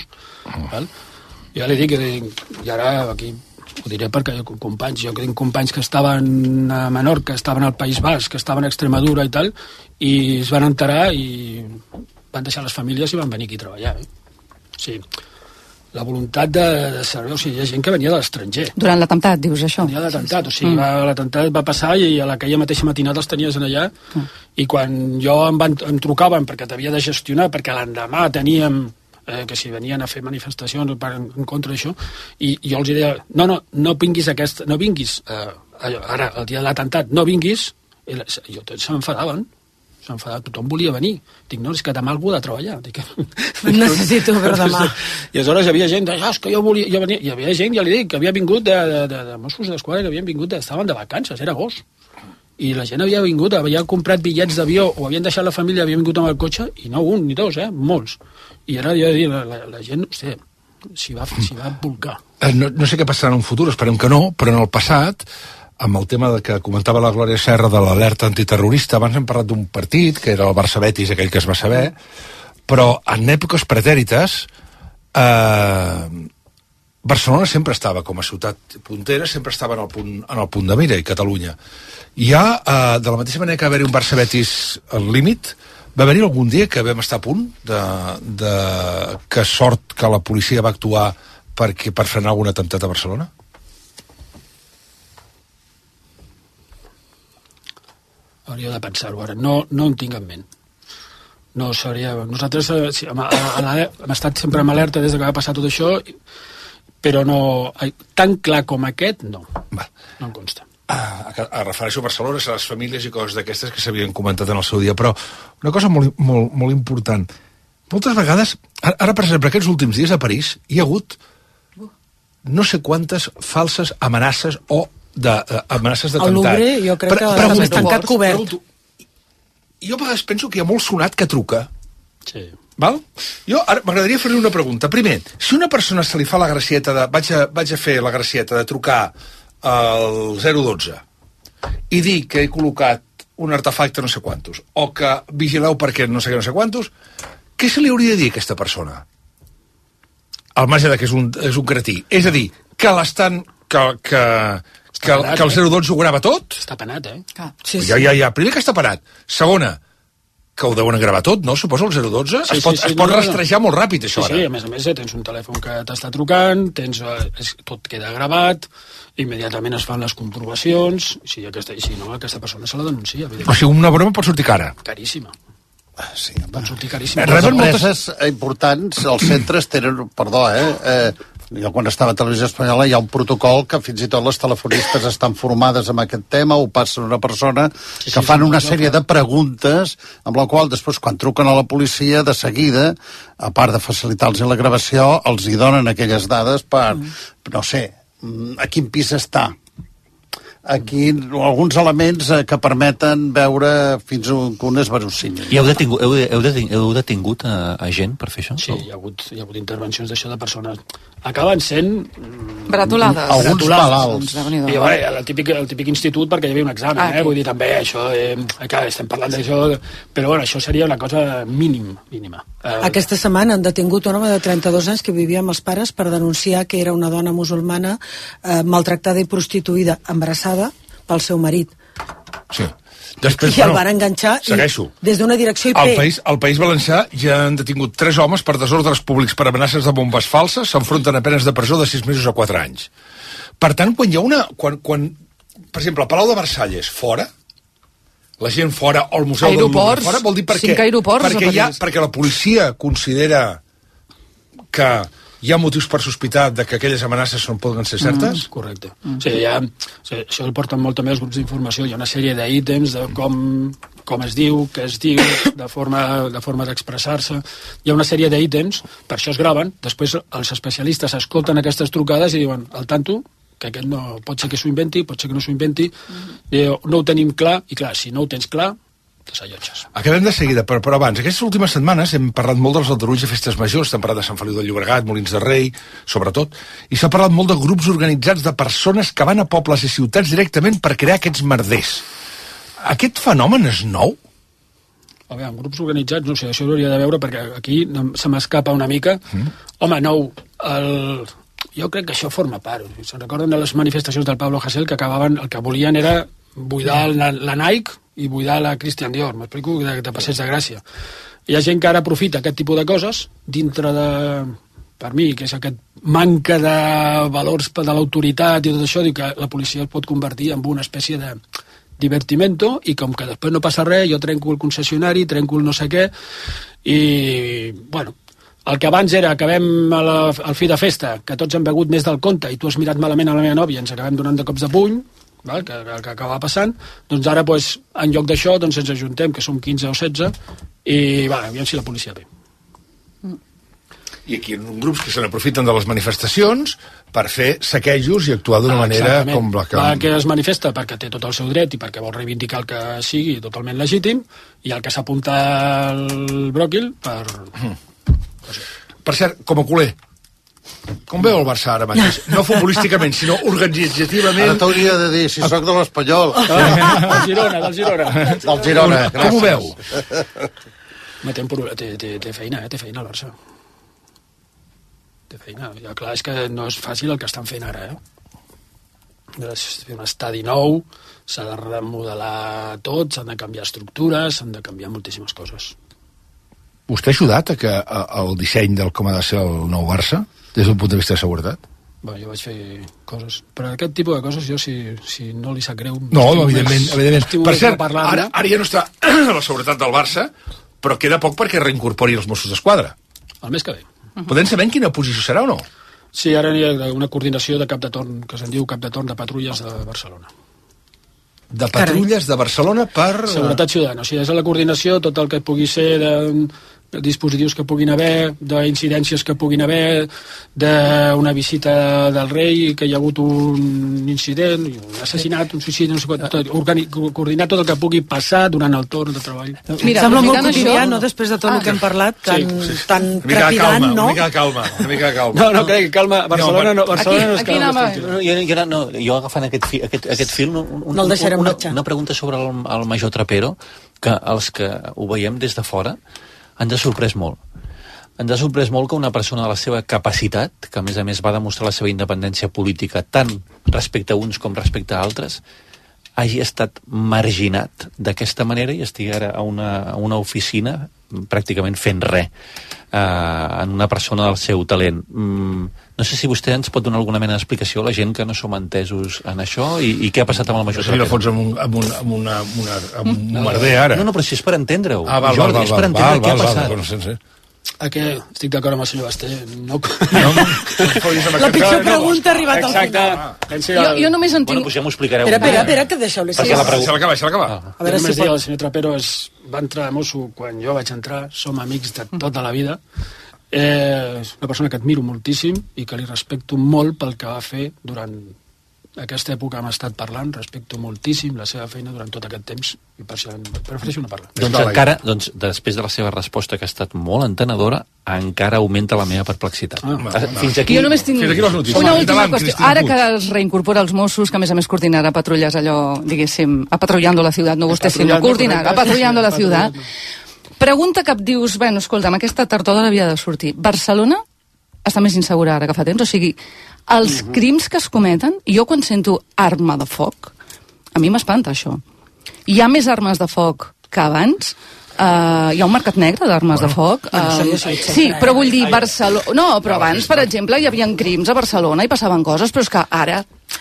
Jo li dic, i ara aquí ho diré perquè jo tinc companys que estaven a Menorca, que estaven al País Basc, que estaven a Extremadura i tal, i es van enterar i van deixar les famílies i van venir aquí a treballar. Sí, la voluntat de servei, o sigui, hi ha gent que venia de l'estranger. Durant l'atemptat, dius això? Venia de l'atemptat, o sigui, l'atemptat va passar i a aquella mateixa matinada els tenies allà, i quan em trucaven perquè t'havia de gestionar, perquè l'endemà teníem que si venien a fer manifestacions en contra d'això, i jo els deia, no vinguis ara, el dia de l'atemptat, no vinguis, i tots s'enfadaven, tothom volia venir. Dic, no, és que demà algú ha de treballar. Necessito per demà. I aleshores hi havia gent, és que jo volia venir. Hi havia gent, ja li dic, que havia vingut de Mossos d'Esquadra, que havien vingut, estaven de vacances, era agost. I la gent havia vingut, havia comprat bitllets d'avió, o havien deixat la família, havia vingut amb el cotxe, i no un ni dos, molts. I ara jo dic, la gent, hòstia, s'hi va volcar. No sé què passarà en un futur, esperem que no, però en el passat, amb el tema que comentava la Glòria Serra de l'alerta antiterrorista, abans hem parlat d'un partit, que era el Barça Betis, aquell que es va saber, però en èpoques pretèrites Barcelona sempre estava com a ciutat puntera, sempre estava en el punt de mira, i Catalunya. De la mateixa manera que va haver-hi un Barça Betis al límit, va haver-hi algun dia que vam estar a punt que sort que la policia va actuar per frenar algun atemptat a Barcelona? Hauria de pensar-ho ara. No en tinc en ment. No seria... Nosaltres hem estat sempre en alerta des que va passar tot això, però no... Tan clar com aquest, no. No em consta. Refereixo a Barcelona, a les famílies i coses d'aquestes que s'havien comentat en el seu dia, però una cosa molt, molt, molt important. Moltes vegades, ara per exemple, aquests últims dies a París, hi ha hagut no sé quantes falses amenaces o amenaces d'atemptat. El Louvre, jo crec que també està tancat cobert. Jo a vegades penso que hi ha molt sonat que truca. Sí. Val? Jo ara m'agradaria fer-li una pregunta. Primer, si una persona se li fa la gracieta de... Vaig a fer la gracieta de trucar al 012 i dir que he col·locat un artefacte no sé quantos, o que vigileu perquè no sé quantos, què se li hauria de dir a aquesta persona? Al marge de que és un cretí. És a dir, que el 012 ho grava tot? Està penat, Sí, ja. Primer que està penat. Segona, que ho deuen gravar tot, no? Suposo el 012? Es pot rastrejar molt ràpid, això, ara. Sí, a més, tens un telèfon que t'està trucant, tot queda gravat, immediatament es fan les comprovacions, si no, aquesta persona se la denuncia. O sigui, una broma pot sortir cara. Caríssima. Sí, pot sortir caríssima. Les empreses importants, els centres tenen... Perdó, jo quan estava a Televisió Espanyola hi ha un protocol que fins i tot les telefonistes estan formades amb aquest tema, ho passen a una persona que fan una sèrie de preguntes amb la qual després quan truquen a la policia de seguida, a part de facilitar-los la gravació, els hi donen aquelles dades per, no sé, a quin pis està. Aquí alguns elements que permeten veure fins on un és verossímil. I heu detingut a gent per fer això? Sí, hi ha hagut intervencions d'això de persones. Acaben sent... Bretolades. Alguns malalts. I, el típic institut perquè hi havia un examen, vull dir, també, això, estem parlant d'això, però bueno, això seria una cosa mínima. Aquesta setmana han detingut un home de 32 anys que vivia amb els pares per denunciar que era una dona musulmana maltractada i prostituïda, embarassada pel seu marit. Sí. Després, I el van enganxar des d'una direcció IP. Al País Valencià ja han detingut 3 homes per desordres públics per amenaces de bombes falses, s'enfronten a penes de presó de 6 mesos a 4 anys. Per tant, quan hi ha una... per exemple, el Palau de Versalles, fora, la gent fora, o el Museu del Louvre fora, vol dir per què? Perquè la policia considera que hi ha motius per sospitar de que aquelles amenaces no poden ser certes? Correcte. Sí, això el porten molt també els grups d'informació. Hi ha una sèrie d'ítems de com es diu, què es diu, de forma d'expressar-se. Hi ha una sèrie d'ítems, per això es graven, després els especialistes escolten aquestes trucades i diuen, al tanto, que aquest no, pot ser que s'ho inventi, pot ser que no s'ho inventi, no ho tenim clar, i clar, si no ho tens clar, t'asallotges. Acabem de seguida, però abans, aquestes últimes setmanes hem parlat molt dels aldarulls a festes majors, estem parlant de Sant Feliu de Llobregat, Molins de Rei, sobretot, i s'ha parlat molt de grups organitzats de persones que van a pobles i ciutats directament per crear aquests merders. Aquest fenomen és nou? A veure, grups organitzats, no sé, això ho hauria de veure perquè aquí se m'escapa una mica. Home, nou, jo crec que això forma part. Se'n recorden de les manifestacions del Pablo Hasél que acabaven, el que volien era buidar la Nike i buidar la Christian Dior, m'explico, de Passeig de Gràcia. Hi ha gent que ara aprofita aquest tipus de coses dintre de, per mi, que és aquest manca de valors de l'autoritat i tot això, diu que la policia es pot convertir en una espècie de divertimento i com que després no passa res, jo trenco el concessionari, trenco el no sé què i, bueno, el que abans era acabem al fi de festa, que tots hem begut més del compte i tu has mirat malament a la meva nòvia i ens acabem donant de cops de puny, val? Que acaba passant, doncs ara doncs, en lloc d'això doncs ens ajuntem, que som 15 o 16 i aviam si la policia ve. I aquí hi ha grups que se n'aprofiten de les manifestacions per fer saquejos i actuar d'una manera com la que... que es manifesta perquè té tot el seu dret i perquè vol reivindicar el que sigui totalment legítim i el que s'apunta al bròquil per... Per cert, com a culer, com veu el Barça ara mateix? No futbolísticament, sinó organitzativament... Ara t'hauria de dir, si sóc de l'Espanyol. Del Girona. Del Girona, gràcies. Com ho veu? Té feina el Barça. Té feina. Ja, clar, és que no és fàcil el que estan fent ara, És un estadi nou, s'ha de remodelar tot, s'han de canviar estructures, s'han de canviar moltíssimes coses. Vostè ha ajudat a que el disseny del com ha de ser el nou Barça, des d'un punt de vista de seguretat? Bé, jo vaig fer coses. Però aquest tipus de coses, jo, si no li sap greu... No, evidentment. Per cert, ara ja no està la seguretat del Barça, però queda poc perquè reincorpori els Mossos d'Esquadra. El mes que ve. Podem saber en quina posició serà o no? Sí, ara hi ha una coordinació de cap de torn, que se'n diu cap de torn de patrulles de Barcelona. De patrulles de Barcelona per... Seguretat ciutadana. O sigui, és la coordinació, tot el que pugui ser de dispositius que puguin haver, d'incidències que puguin haver, d'una visita del rei, que hi ha hagut un incident, un assassinat, un suïcidi, no sé què, coordinar tot el que pugui passar durant el torn de treball. Mira, sembla molt quotidià, no?, després de tot el que hem parlat, tan trepidant, no? Una mica de calma. No, crec, calma, Barcelona no és calma. Jo agafant aquest fil, una pregunta sobre el Major Trapero, que els que ho veiem des de fora ens ha sorprès molt. Ens ha sorprès molt que una persona de la seva capacitat, que a més va demostrar la seva independència política tant respecte a uns com respecte a altres, hagi estat marginat d'aquesta manera i estigui ara a una oficina pràcticament fent res en una persona del seu talent. No sé si vostè ens pot donar alguna mena d'explicació a la gent que no som entesos en això i què ha passat amb el major Trapero. No sé si amb un merder ara. No, però si és per entendre-ho. Val, Jordi, és per entendre què ha passat. No sé. Estic d'acord amb el senyor Basté. La pitjor pregunta ha arribat al final. Jo només en tinc... Bueno, doncs ja m'ho explicareu. Espera, que deixeu-li. Se l'acaba. A veure, només dir al senyor Trapero va entrar a mosso quan jo vaig entrar, som amics de tota la vida. És una persona que admiro moltíssim i que li respecto molt pel que va fer durant aquesta època hem estat parlant, respecto moltíssim la seva feina durant tot aquest temps i per això prefereixo no parlar. Doncs encara, després de la seva resposta, que ha estat molt entenedora, encara augmenta la meva perplexitat. Fins aquí... Jo només tinc una última qüestió. Ara que es reincorpora els Mossos, que a més coordinarà patrulles allò, diguéssim, patrullando la ciutat, no vostè, sinó coordinarà, patrullando la ciutat. Pregunta que et dius, bueno, escolta'm, aquesta tardor havia de sortir. Barcelona està més insegura ara que fa temps, o sigui, els crims que es cometen, jo quan sento arma de foc, a mi m'espanta això. Hi ha més armes de foc que abans, hi ha un mercat negre d'armes de foc. Sí, però vull dir, Barcelona... No, però abans, per exemple, hi havia crims a Barcelona i passaven coses, però és que ara...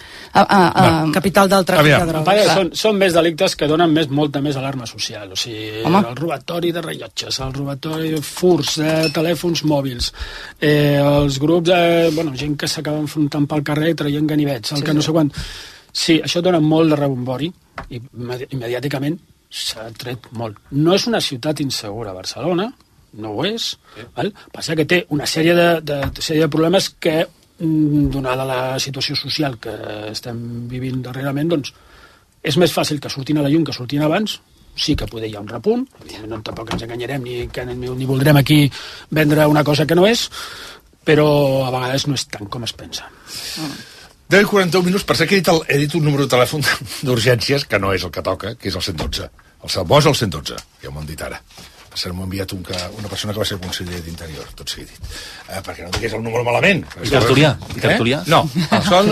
capital del tràfic de drogues. Són més delictes que donen molta més alarma social. O sigui, el robatori de rellotges, el robatori de furs, telèfons mòbils, els grups, gent que s'acaba enfrontant pel carrer traient ganivets, el que no sé quant. Sí, això dona molt de rebombori i immediàticament s'ha tret molt. No és una ciutat insegura, Barcelona, no ho és, passa que té una sèrie de problemes que donada la situació social que estem vivint darrerament, doncs és més fàcil que sortint a la llum que sortint abans. Sí que poder hi ha un repunt, no tampoc ens enganyarem ni voldrem aquí vendre una cosa que no és, però a vegades no és tant com es pensa. 10 i 41 minuts, per ser que he dit un número de telèfon d'urgències que no és el que toca, que és el 112. El Salvós el 112, ja m'ho han dit ara. M'ha enviat una persona que va ser conseller d'Interior, tot sigui dit. Perquè no digués el número malament. I tertulià? No, són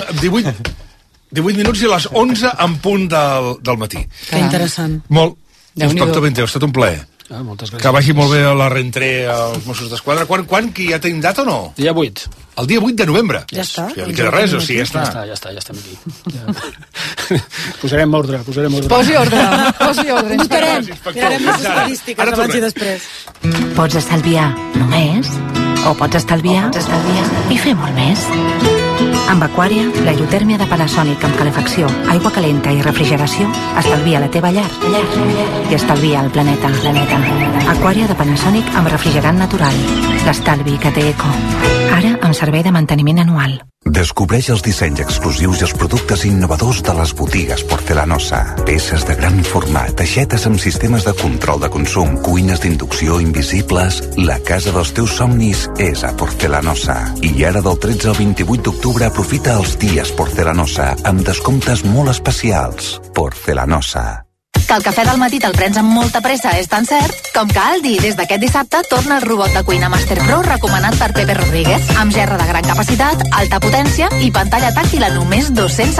18 minuts i les 11 en punt del matí. Que interessant. Molt. Inspector Benteo, ha estat un plaer. Moltes gràcies. Que vagi molt bé a la reentré als Mossos d'Esquadra. Quan que ja tenim data o no? Dia 8. El dia 8 de novembre. Ja està. Ja no queda res, o sigui, ja està. Ja estem aquí. Posarem ordre. Posi ordre. Votarem. Tirarem les estadístiques abans i després. Pots estalviar només, o pots estalviar i fer molt més. Amb Aquària, l'aerotèrmia de Panasonic amb calefacció, aigua calenta i refrigeració estalvia la teva llar i estalvia el planeta. Aquària de Panasonic amb refrigerant natural. L'estalvi que té eco. Ara amb servei de manteniment anual. Descobreix els dissenys exclusius i els productes innovadors de les botigues Porcelanosa. Peces de gran format, aixetes amb sistemes de control de consum, cuines d'inducció invisibles... La casa dels teus somnis és a Porcelanosa. I ara del 13 al 28 d'octubre aprofita els dies Porcelanosa amb descomptes molt especials. Porcelanosa. Que el cafè del matí te'l prens amb molta pressa és tan cert com que Aldi des d'aquest dissabte torna el robot de cuina Master Pro recomanat per Pepe Rodríguez amb gerra de gran capacitat, alta potència i pantalla tàctil a només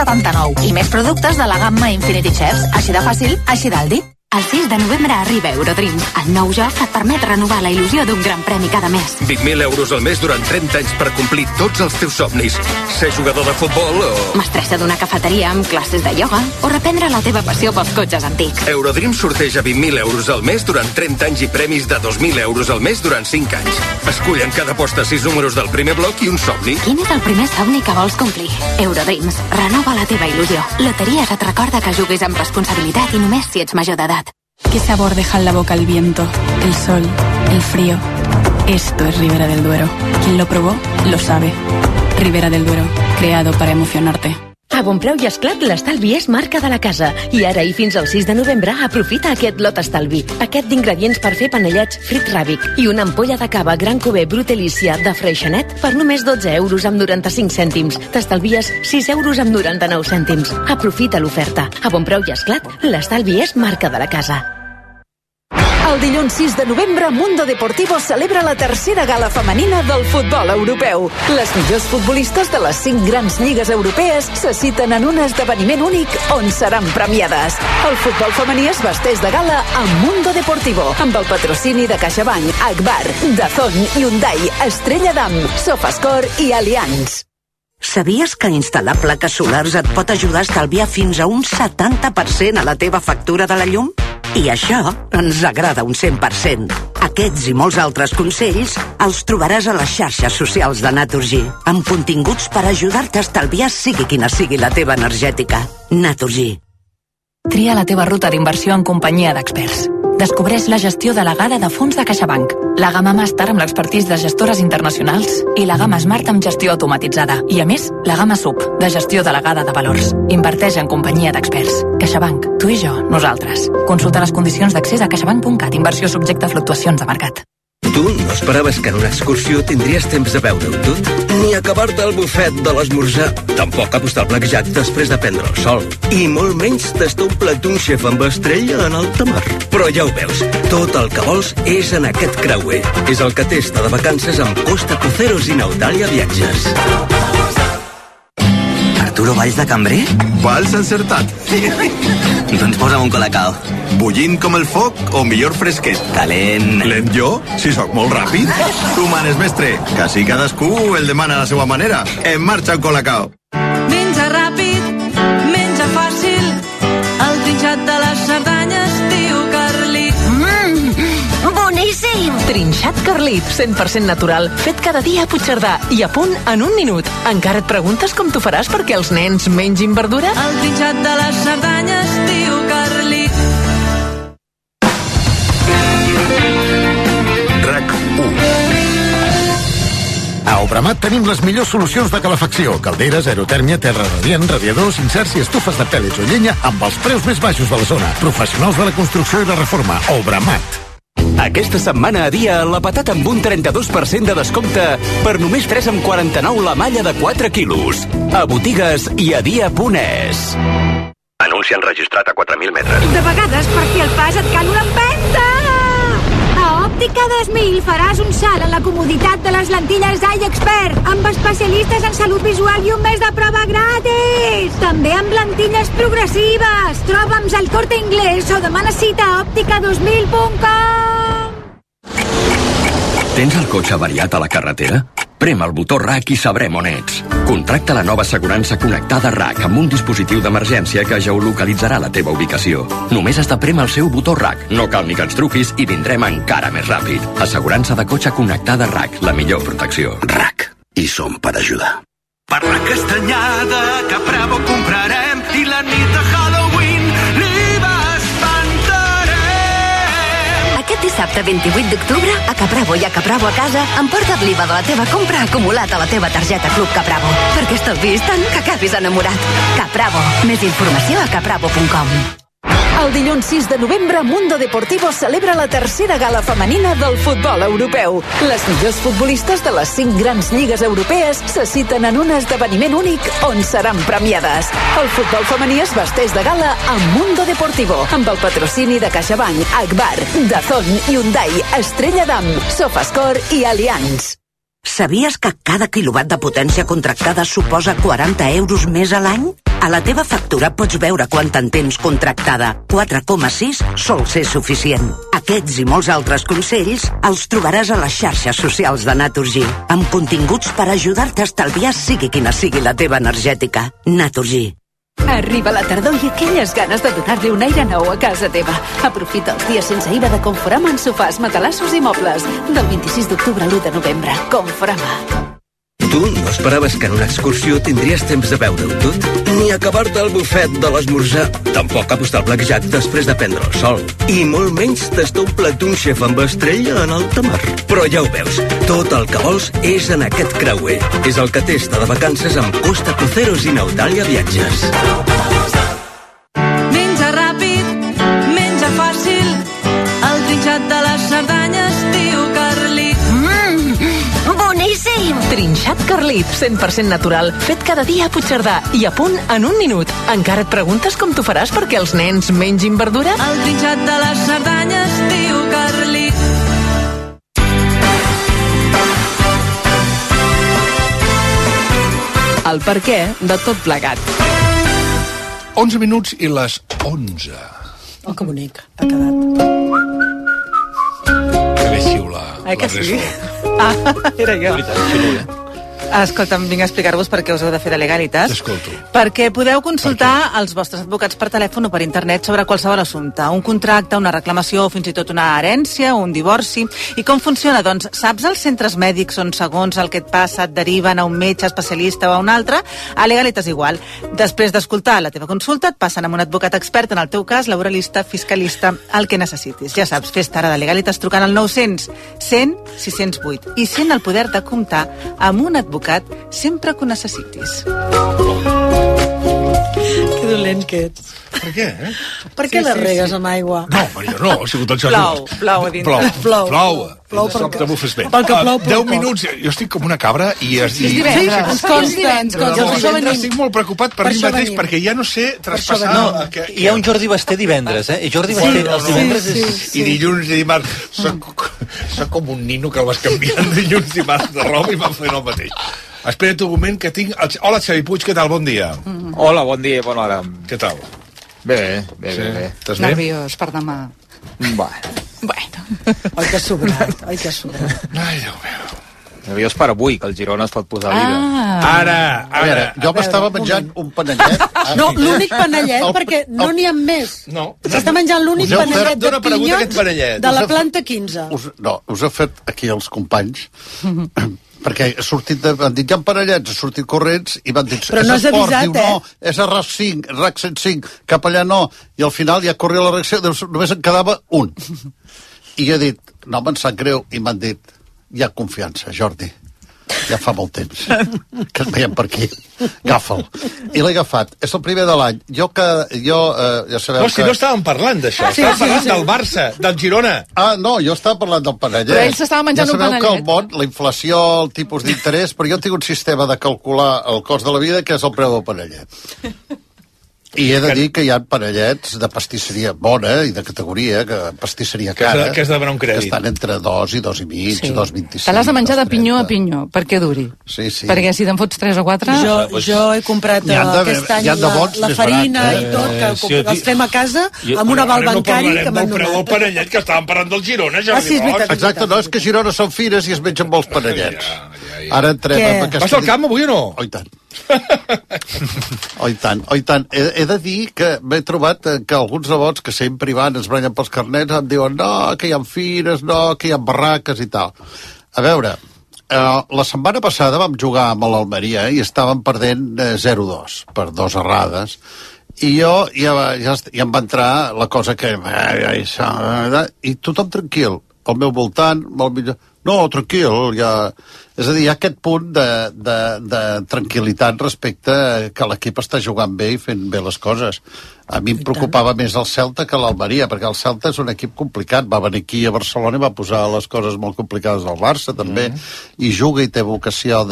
279 i més productes de la gamma Infinity Chefs. Així de fàcil, així d'Aldi. El 6 de novembre arriba Eurodreams, el nou joc que et permet renovar la il·lusió d'un gran premi cada mes. 20.000 euros al mes durant 30 anys per complir tots els teus somnis. Ser jugador de futbol o... Mestressa d'una cafeteria amb classes de ioga o reprendre la teva passió pels cotxes antics. Eurodreams sorteja 20.000 euros al mes durant 30 anys i premis de 2.000 euros al mes durant 5 anys. Escull en cada posta 6 números del primer bloc i un somni. Quin és el primer somni que vols complir? Eurodreams, renova la teva il·lusió. Loteries et recorda que juguis amb responsabilitat i només si ets major d'edat. ¿Qué sabor deja en la boca el viento, el sol, el frío? Esto es Ribera del Duero. Quien lo probó, lo sabe. Ribera del Duero, creado para emocionarte. A Bonpreu i Esclat l'estalvi és marca de la casa. I ara i fins al 6 de novembre aprofita aquest lot estalvi. Paquet d'ingredients per fer panellets frit ràbic i una ampolla de cava Gran Cubé Brutelícia de Freixenet per només 12 euros amb 95 cèntims. T'estalvies 6 euros amb 99 cèntims. Aprofita l'oferta. A Bonpreu i Esclat l'estalvi és marca de la casa. El dilluns 6 de novembre, Mundo Deportivo celebra la tercera gala femenina del futbol europeu. Les millors futbolistes de les 5 grans lligues europees se citen en un esdeveniment únic on seran premiades. El futbol femení es vesteix de gala amb Mundo Deportivo, amb el patrocini de CaixaBank, Agbar, Dazón, Hyundai, Estrella Damm, Sofascore i Allianz. Sabies que instal·lar plaques solars et pot ajudar a estalviar fins a un 70% a la teva factura de la llum? I això ens agrada un 100%. Aquests i molts altres consells els trobaràs a les xarxes socials de Naturgy, amb continguts per ajudar-te a estalviar sigui quina sigui la teva energètica. Naturgy. Tria la teva ruta d'inversió en companyia d'experts. Descobreix la gestió delegada de fons de CaixaBank, la gamma Master amb l'expertís de gestores internacionals i la gamma Smart amb gestió automatitzada. I, a més, la gamma Sub, de gestió delegada de valors. Inverteix en companyia d'experts. CaixaBank. Tu i jo. Nosaltres. Consulta les condicions d'accés a caixabank.cat. Inversió subjecte a fluctuacions de mercat. Tu no esperaves que en una excursió tindries temps de beure-ho tot? Ni acabar-te el bufet de l'esmorzar. Tampoc apostar el blackjack després de prendre el sol. I molt menys tastar un plat d'un xef amb estrella en alta mar. Però ja ho veus, tot el que vols és en aquest creuer. És el que testa de vacances amb Costa Cruceros i Naudalia Viatges. Arturo Valls de cambrer? Valls encertat. Doncs posa'm un colacao. Bullint com el foc o millor fresquet? Calent. Lent jo? Si sóc molt ràpid. Tu manes, mestre, que així cadascú el demana a la seva manera. En marxa un colacao. Menja ràpid, menja fàcil, el trinxat de les Cerdanyes, tio Carlit. Boníssim! Trinxat Carlit, 100% natural, fet cada dia a Puigcerdà i a punt en un minut. Encara et preguntes com t'ho faràs perquè els nens mengin verdura? El trinxat de les Cerdanyes, tio Carlit. RAC 1. A Obramat tenim les millors solucions de calefacció. Calderes, aerotèrmia, terra radiant, radiadors, inserts i estufes de pèl·lets o llenya amb els preus més baixos de la zona. Professionals de la construcció i la reforma. Obramat. Aquesta setmana a dia, la patata amb un 32% de descompte per només 3,49 la malla de 4 quilos. A botigues i a dia.es. Anunci enregistrat a 4.000 metres. De vegades, per fer el pas et cal una empenta! A Òptica 2000 faràs un salt en la comoditat de les lentilles Eye Expert, amb especialistes en salut visual i un mes de prova gratis! També amb lentilles progressives! Troba'ns al Corte Inglés o demana cita a òptica2000.com. Tens el cotxe avariat a la carretera? Prem el botó RAC i sabrem on ets. Contracta la nova assegurança connectada RAC amb un dispositiu d'emergència que geolocalitzarà la teva ubicació. Només has de prémer el seu botó RAC. No cal ni que ens truquis i vindrem encara més ràpid. Assegurança de cotxe connectada RAC, la millor protecció. RAC. I som per ajudar. Per la castanyada que a Bravo comprarem i la nit de Halloween l'IVA espantarem. Aquest dissabte 28 d'octubre, a Capravo i a Capravo a casa, emporta't l'IVA de la teva compra acumulat a la teva targeta Club Capravo. Perquè estalvis tant que acabis enamorat. Capravo. Més informació a capravo.com. El dilluns 6 de novembre, Mundo Deportivo celebra la tercera gala femenina del futbol europeu. Les millors futbolistes de les 5 grans lligues europees se citen en un esdeveniment únic on seran premiades. El futbol femení es vesteix de gala amb Mundo Deportivo, amb el patrocini de CaixaBank, Agbar, Dazón, Hyundai, Estrella Damm, Sofascore i Allianz. Sabies que cada quilowatt de potència contractada suposa 40 euros més a l'any? A la teva factura pots veure quant en tens contractada. 4,6 sol ser suficient. Aquests i molts altres consells els trobaràs a les xarxes socials de Naturgy, amb continguts per ajudar-te a estalviar sigui quina sigui la teva energètica. Naturgy. Arriba la tardor i aquelles ganes de donar-li un aire nou a casa teva. Aprofita els dies sense IVA de Conforama en sofàs, matalassos i mobles. Del 26 d'octubre a l'1 de novembre. Conforama. Tu no esperaves que en una excursió tindries temps de beure-ho tot? Ni acabar-te el bufet de l'esmorzar. Tampoc apostar el blackjack després de prendre el sol. I molt menys tastar un plat d'un xef amb estrella en alta mar. Però ja ho veus, tot el que vols és en aquest creuer. És el que testa de vacances amb Costa Cruceros i Naudalia Viatges. Menja ràpid, menja fàcil, el trinxat de les Cerdanyes, tio Carlit. Boníssim! Trinxat Carlit, 100% natural, fet cada dia a Puigcerdà i a punt en un minut. Encara et preguntes com t'ho faràs perquè els nens mengin verdura? El trinxat de les Cerdanyes diu Carlit. El perquè de tot plegat. 11 minuts i les 11. Oh, que bonic, ha quedat. Que bé xiula la sí? Resol. Era jo. Escolta'm, vinc a explicar-vos per què us heu de fer de Legalitas. T'escolto. Perquè podeu consultar els vostres advocats per telèfon o per internet sobre qualsevol assumpte. Un contracte, una reclamació o fins i tot una herència o un divorci. I com funciona? Doncs saps els centres mèdics on segons el que et passa et deriven a un metge especialista o a un altre? A Legalitas igual. Després d'escoltar la teva consulta et passen amb un advocat expert, en el teu cas laboralista, fiscalista, el que necessitis. Ja saps, fes ara de Legalitas trucant al 900 100 608 i sent el poder de comptar amb un advocat sempre que ho necessitis. Que dolent que ets. Per què, Per què la regues amb aigua? No, Maria, no, ha sigut el Jordi. Plou a dintre. Plou perquè m'ho fes bé. 10 minuts, jo estic com una cabra i... És divendres. Estic molt preocupat per mi mateix perquè ja no sé traspassar... No, hi ha un Jordi Basté divendres, Jordi Basté els divendres és... I dilluns i dimarts. Soc com un nino que el vas canviant dilluns i dimarts de roba i va fent el mateix. Espera't un moment que tinc... Hola, Xavi Puig, què tal? Bon dia. Hola, bon dia, bona hora. Què tal? Bé. Estàs bé? Nerviós per demà. Bueno. Oi que ha sobrat. Ai, Déu meu. Nerviós per avui, que el Girona es pot posar líder. Ara. Jo m'estava menjant un panellet. No, l'únic panellet, perquè no n'hi ha més. No. S'està menjant l'únic panellet de pinyons de la planta 15. Us he fet aquí els companys perquè ha sortit m'han dit, hi ha panellets, ha sortit corrents i m'han dit, però no has avisat, diu, no, és a RAC 5, RAC 105, cap allà no, i al final ja corria la reacció, només en quedava un. I he dit, no me'n sap greu, i m'han dit, hi ha confiança, Jordi. Ja fa molt temps que et veiem per aquí. Agafa'l. I l'he agafat. És el primer de l'any. Ja sabeu que... No estàvem parlant d'això. Estàvem parlant del Barça, del Girona. No, jo estava parlant del panellet. Però ell s'estava menjant un panellet. Ja sabeu que el món, la inflació, el tipus d'interès, però jo tinc un sistema de calcular el cost de la vida que és el preu del panellet. I he de dir que hi ha panellets de pastisseria bona i de categoria, pastisseria cara, que has de demanar un crèdit. Que estan entre 2 i 2,5, 2,25. Te l'has de menjar de pinyó a pinyó, perquè duri. Sí. Perquè si te'n fots 3 o 4... Jo he comprat aquest any la farina i tot, que els fem a casa amb un aval bancari que m'han donat. El panellet, que estàvem parlant del Girona, Jordi Bosch. Exacte, no, és que Girona són fires i es mengen molts panellets. Ara entrem amb aquesta... Vas al camp avui o no? Oh, i tant. Oh, i tant. He de dir que m'he trobat que alguns nebots que sempre hi van, es brenyen pels carnets, em diuen no, que hi ha fires, no, que hi ha barraques i tal. A veure, la setmana passada vam jugar amb l'Almeria i estàvem perdent 0-2 per 2 errades i jo ja em va entrar la cosa que... I tothom tranquil, al meu voltant, molt millor... No, tranquil, ja... És a dir, hi ha aquest punt de tranquil·litat respecte que l'equip està jugant bé i fent bé les coses. A mi em preocupava més el Celta que l'Almeria, perquè el Celta és un equip complicat. Va venir aquí a Barcelona i va posar les coses molt complicades al Barça, també, i juga i té vocació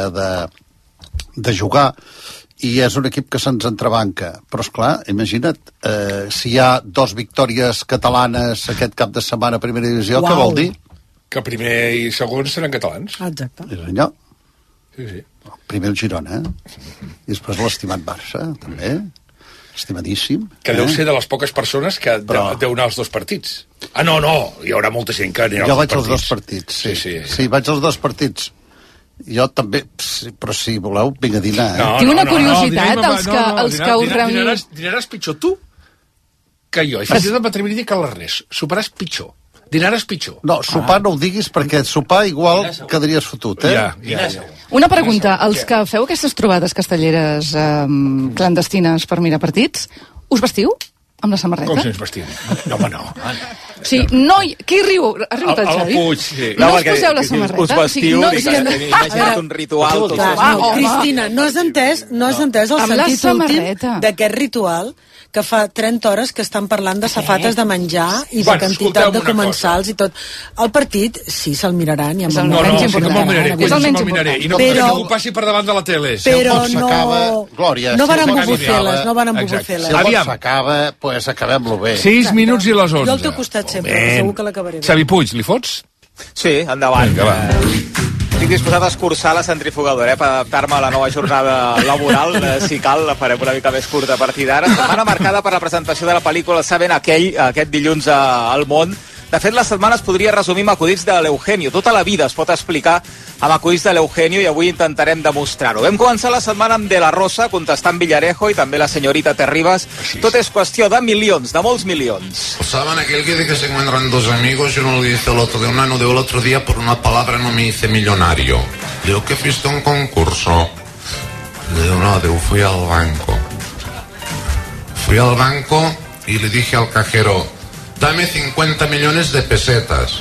de jugar. I és un equip que se'ns entrebanca. Però, esclar, imagina't, si hi ha 2 victòries catalanes aquest cap de setmana a Primera Divisió, què vol dir? Que primer i segon seran catalans. Exacte. És allò. Sí. Primer el Girona, i després l'estimat Barça, també. Estimadíssim. Que deu ser de les poques persones que deu anar als 2 partits. No, hi haurà molta gent que anirà als 2 partits. Jo vaig als 2 partits, sí. Sí, vaig als 2 partits. Jo també, però si voleu, vinc a dinar. Tinc una curiositat, els que us reuniu... Dinaràs pitjor tu que jo. I fins i tot m'atreviria a dir que l'Ernest soparàs pitjor. Dinaràs pitjor. No, sopar no ho diguis, perquè sopar igual quedaries fotut, Ja. Una pregunta, els que feu aquestes trobades castelleres clandestines per mirar partits, us vestiu amb la samarreta? Com si ens vestim? No, home, no. Sí, qui riu? Ha rigut el Xavi? Puig, sí. No us poseu la samarreta? Us vestiu, imagina't un ritual. Cristina, no has entès el sentit últim d'aquest ritual que fa 30 hores que estan parlant de safates de menjar i de quantitat de comensals i tot. El partit, sí, se'l miraran. I no me'l miraré. I no que ningú passi per davant de la tele. Però no van amb bubuceles. Si el vot s'acaba, doncs acabem-lo bé. 6 minuts i les 11. Jo al teu costat sempre, segur que l'acabaré bé. Xavi Puig, li fots? Sí, endavant. Estic disposat a escurçar la centrifugadora per adaptar-me a la nova jornada laboral. Si cal, la farem una mica més curta a partir d'ara. Setmana marcada per la presentació de la pel·lícula Saben aquell, aquest dilluns al Món. De fet, la setmana es podria resumir amb acudits de l'Eugenio. Tota la vida es pot explicar amb acudits de l'Eugenio i avui intentarem demostrar-ho. Vam començar la setmana amb De La Rosa, contestant Villarejo i també la senyorita Terribas. Tot és qüestió de milions, de molts milions. ¿Saben aquel que dice que se encuentran dos amigos y uno le dice al otro de una, no digo el otro día por una palabra no me hice millonario? Digo, ¿qué fuiste a un concurso? Digo, no, fui al banco. Fui al banco y le dije al cajero, dame 50 millones de pesetas.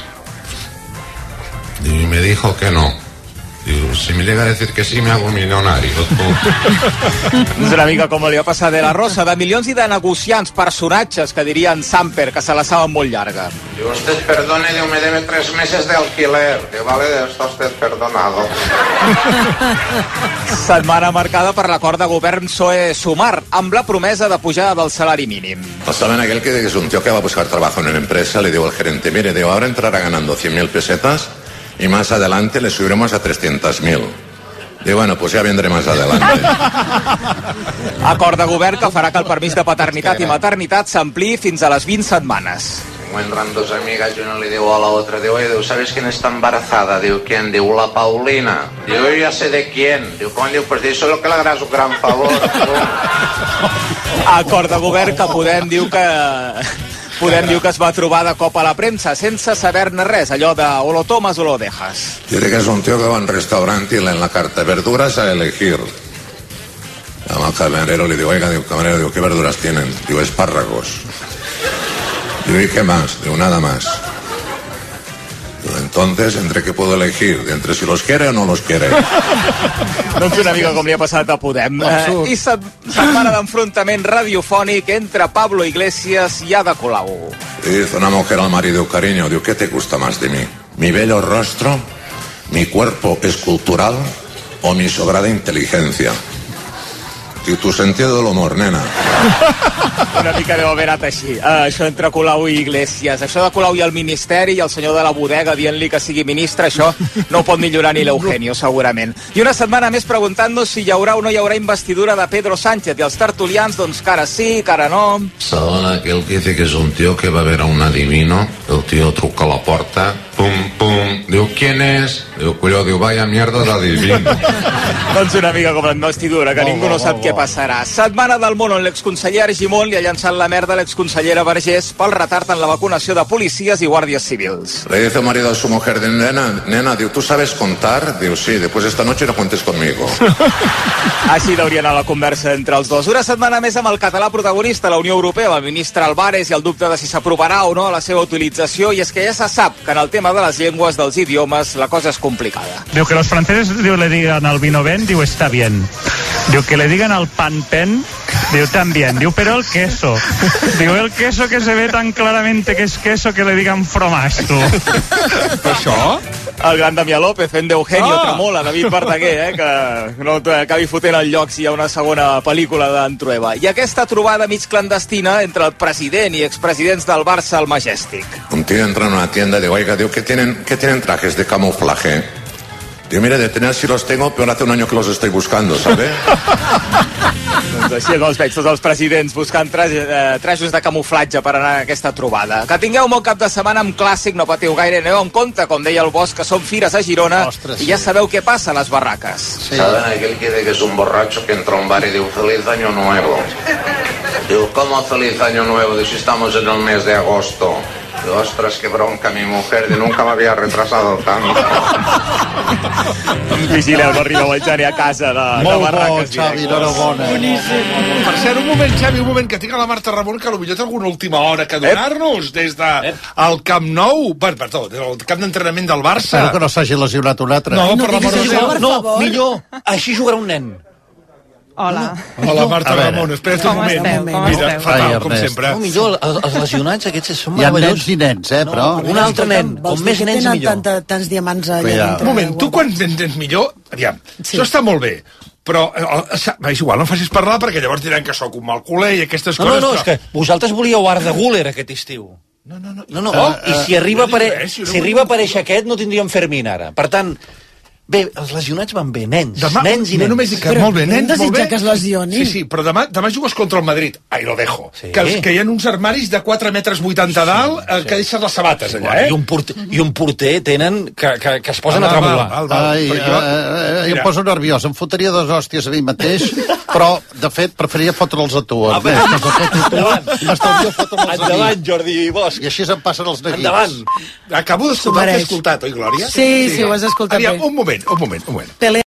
Y me dijo que no. Digo, si me llega a decir que sí, me hago millonario. És una mica com li va passar De La Rosa, de milions i de negociants, personatges que dirien Samper, que se la saben molt llarga. Digo, usted perdone, Dios me debe 3 meses de alquiler. Digo, vale, está usted perdonado. Setmana marcada per l'acord de govern PSOE-Sumar, amb la promesa de pujada del salari mínim. ¿Saben aquel que es un tío que va a buscar trabajo en una empresa? Le digo al gerente, mire, digo, ahora entrará ganando 100.000 pesetas y más adelante le subiremos a 300.000. Digo, bueno, pues ya vendré más adelante. Acord de govern que farà que el permís de paternitat i maternitat s'ampliï fins a les 20 setmanes. Encuentran dos amigas y uno le digo a la otra, digo, oye, ¿sabes quién está embarazada? Digo, ¿quién? Digo, la Paulina. Digo, yo ya sé de quién. Digo, ¿cómo? Digo, pues de eso es lo que le harás un gran favor. Acord de govern que Podem diu que es va trobar de cop a la premsa sense saber-ne res, allò de o lo tomas o lo dejas. Dice que es un tío que va a un restaurante y lee en la carta verduras a elegir. Llama al camarero, le digo, oiga, digo, camarero, digo, ¿qué verduras tienen? Digo, espárragos. Digo, ¿y qué más? Digo, nada más. Digo, entonces, ¿entre qué puedo elegir? ¿De entre si los quiere o no los quiere? Doncs una mica com li ha passat a Podem. I setmana d'enfrontament radiofònic entre Pablo Iglesias i Ada Colau. Dice una mujer al marido, cariño, digo, ¿qué te gusta más de mí? ¿Mi bello rostro? ¿Mi cuerpo escultural? ¿O mi sobrada inteligencia? I tu sentido de l'humor, nena. Una mica deu haver anat així. Això entre Colau i Iglesias. Això de Colau i el Ministeri i el senyor de la bodega dient-li que sigui ministre, això no ho pot millorar ni l'Eugenio, segurament. I una setmana més preguntant-nos si hi haurà o no hi haurà investidura de Pedro Sánchez. I els tertulians, doncs, que ara sí, que ara no. ¿Saben aquel que dice que es un tío que va a ver a un adivino? El tío truca a la puerta, pum, pum. Diu, ¿quién es? Diu, colló, diu, vaya mierda d'adivino. Doncs una mica com la investidura, que ningú no sap què passarà. Setmana del Món on l'exconseller Argimon li ha llançat la merda a l'exconsellera Vergés pel retard en la vacunació de policies i guàrdies civils. Le dice el marido a su mujer, nena, diu, ¿tú sabes contar? Diu, sí, después esta noche no cuentes conmigo. Així hauria anar la conversa entre els dos. Una setmana més amb el català protagonista a la Unió Europea, el ministre Álvarez, i el dubte de si s'aprovarà o no la seva utilització, i és que ja se sap que en el tema de les llengües, dels idiomes, la cosa és complicada. Diu que los franceses le digan al vino ven, diu, está bien. Diu que le digan al pan pen, diu, también. Diu, pero el queso. Diu, el queso que se ve tan claramente que es queso que le digan fromage, tu. Això? El gran Damià López fent d'Eugenio Tremola, David Verdaguer, que no acabi fotent el lloc si hi ha una segona pel·lícula d'en Trueba. I aquesta trobada mig clandestina entre el president i expresidents del Barça al Majestic. Un tío entra en una tienda y digo, oiga, digo, ¿qué tienen trajes de camuflaje? Digo, mire, de tener sí los tengo, pero hace un año que los estoy buscando, ¿sabe? Doncs així els veig, tots els presidents buscant trajes de camuflatge per anar a aquesta trobada. Que tingueu molt cap de setmana amb clàssic, no patiu gaire, aneu en compte, com deia el Bosch, que són fires a Girona. Ostres, i ja sabeu què passa a les barraques. Sí. ¿Saben aquel que dice que es un borracho que entra a un bar y dice feliz año nuevo? Digo, ¿cómo feliz año nuevo? Digo, si estamos en el mes de agosto. Ostras, qué bronca mi mujer, de nunca me había retrasado tanto. Vigileu, no arribeu el Xavi a casa de barraques. Xavi, enhorabona. Per cert, un moment, que tinc a la Marta Ramon, que potser té alguna última hora que donar-nos des del Camp Nou, perdó, del camp d'entrenament del Barça. Espero que no s'hagi lesionat un altre. No, per l'amor de Déu. No, millor, així jugarà un nen. Hola. Hola, Marta Ramon, espera't un moment. Mira, fatal, com sempre. No, millor, els lesionats aquests són Hi ha meravellosos. nens i nens, però... Un altre nen, com més nens millor. Tants diamants allà. Un moment, tu quan tens millor... Aviam, això està molt bé, però és igual, no em facis parlar perquè llavors diran que sóc un mal culer i aquestes coses. No, és que vosaltres volíeu Arda Güler aquest estiu. No, i si arriba a aparèixer aquest no tindríem Fermín ara. Per tant, bé, els lesionats van bé, nens i nens. No només dic que molt bé, nens, molt bé. Que es lesionin. Sí, però demà jugues contra el Madrid. Ahí lo dejo. Que hi ha uns armaris de 4,80 metres dalt que deixes les sabates allà, I un porter tenen que es posen a tremolar. Em poso nerviós. Em fotria 2 hòsties a mi mateix, però, de fet, preferiria fotre'ls a tu. Endavant, Jordi Bosch. I així em passen els neguits. Endavant. Acabo d'escoltar, t'he escoltat, oi, Glòria? Sí, ho has escoltat bé. Aviam, un moment. Pelé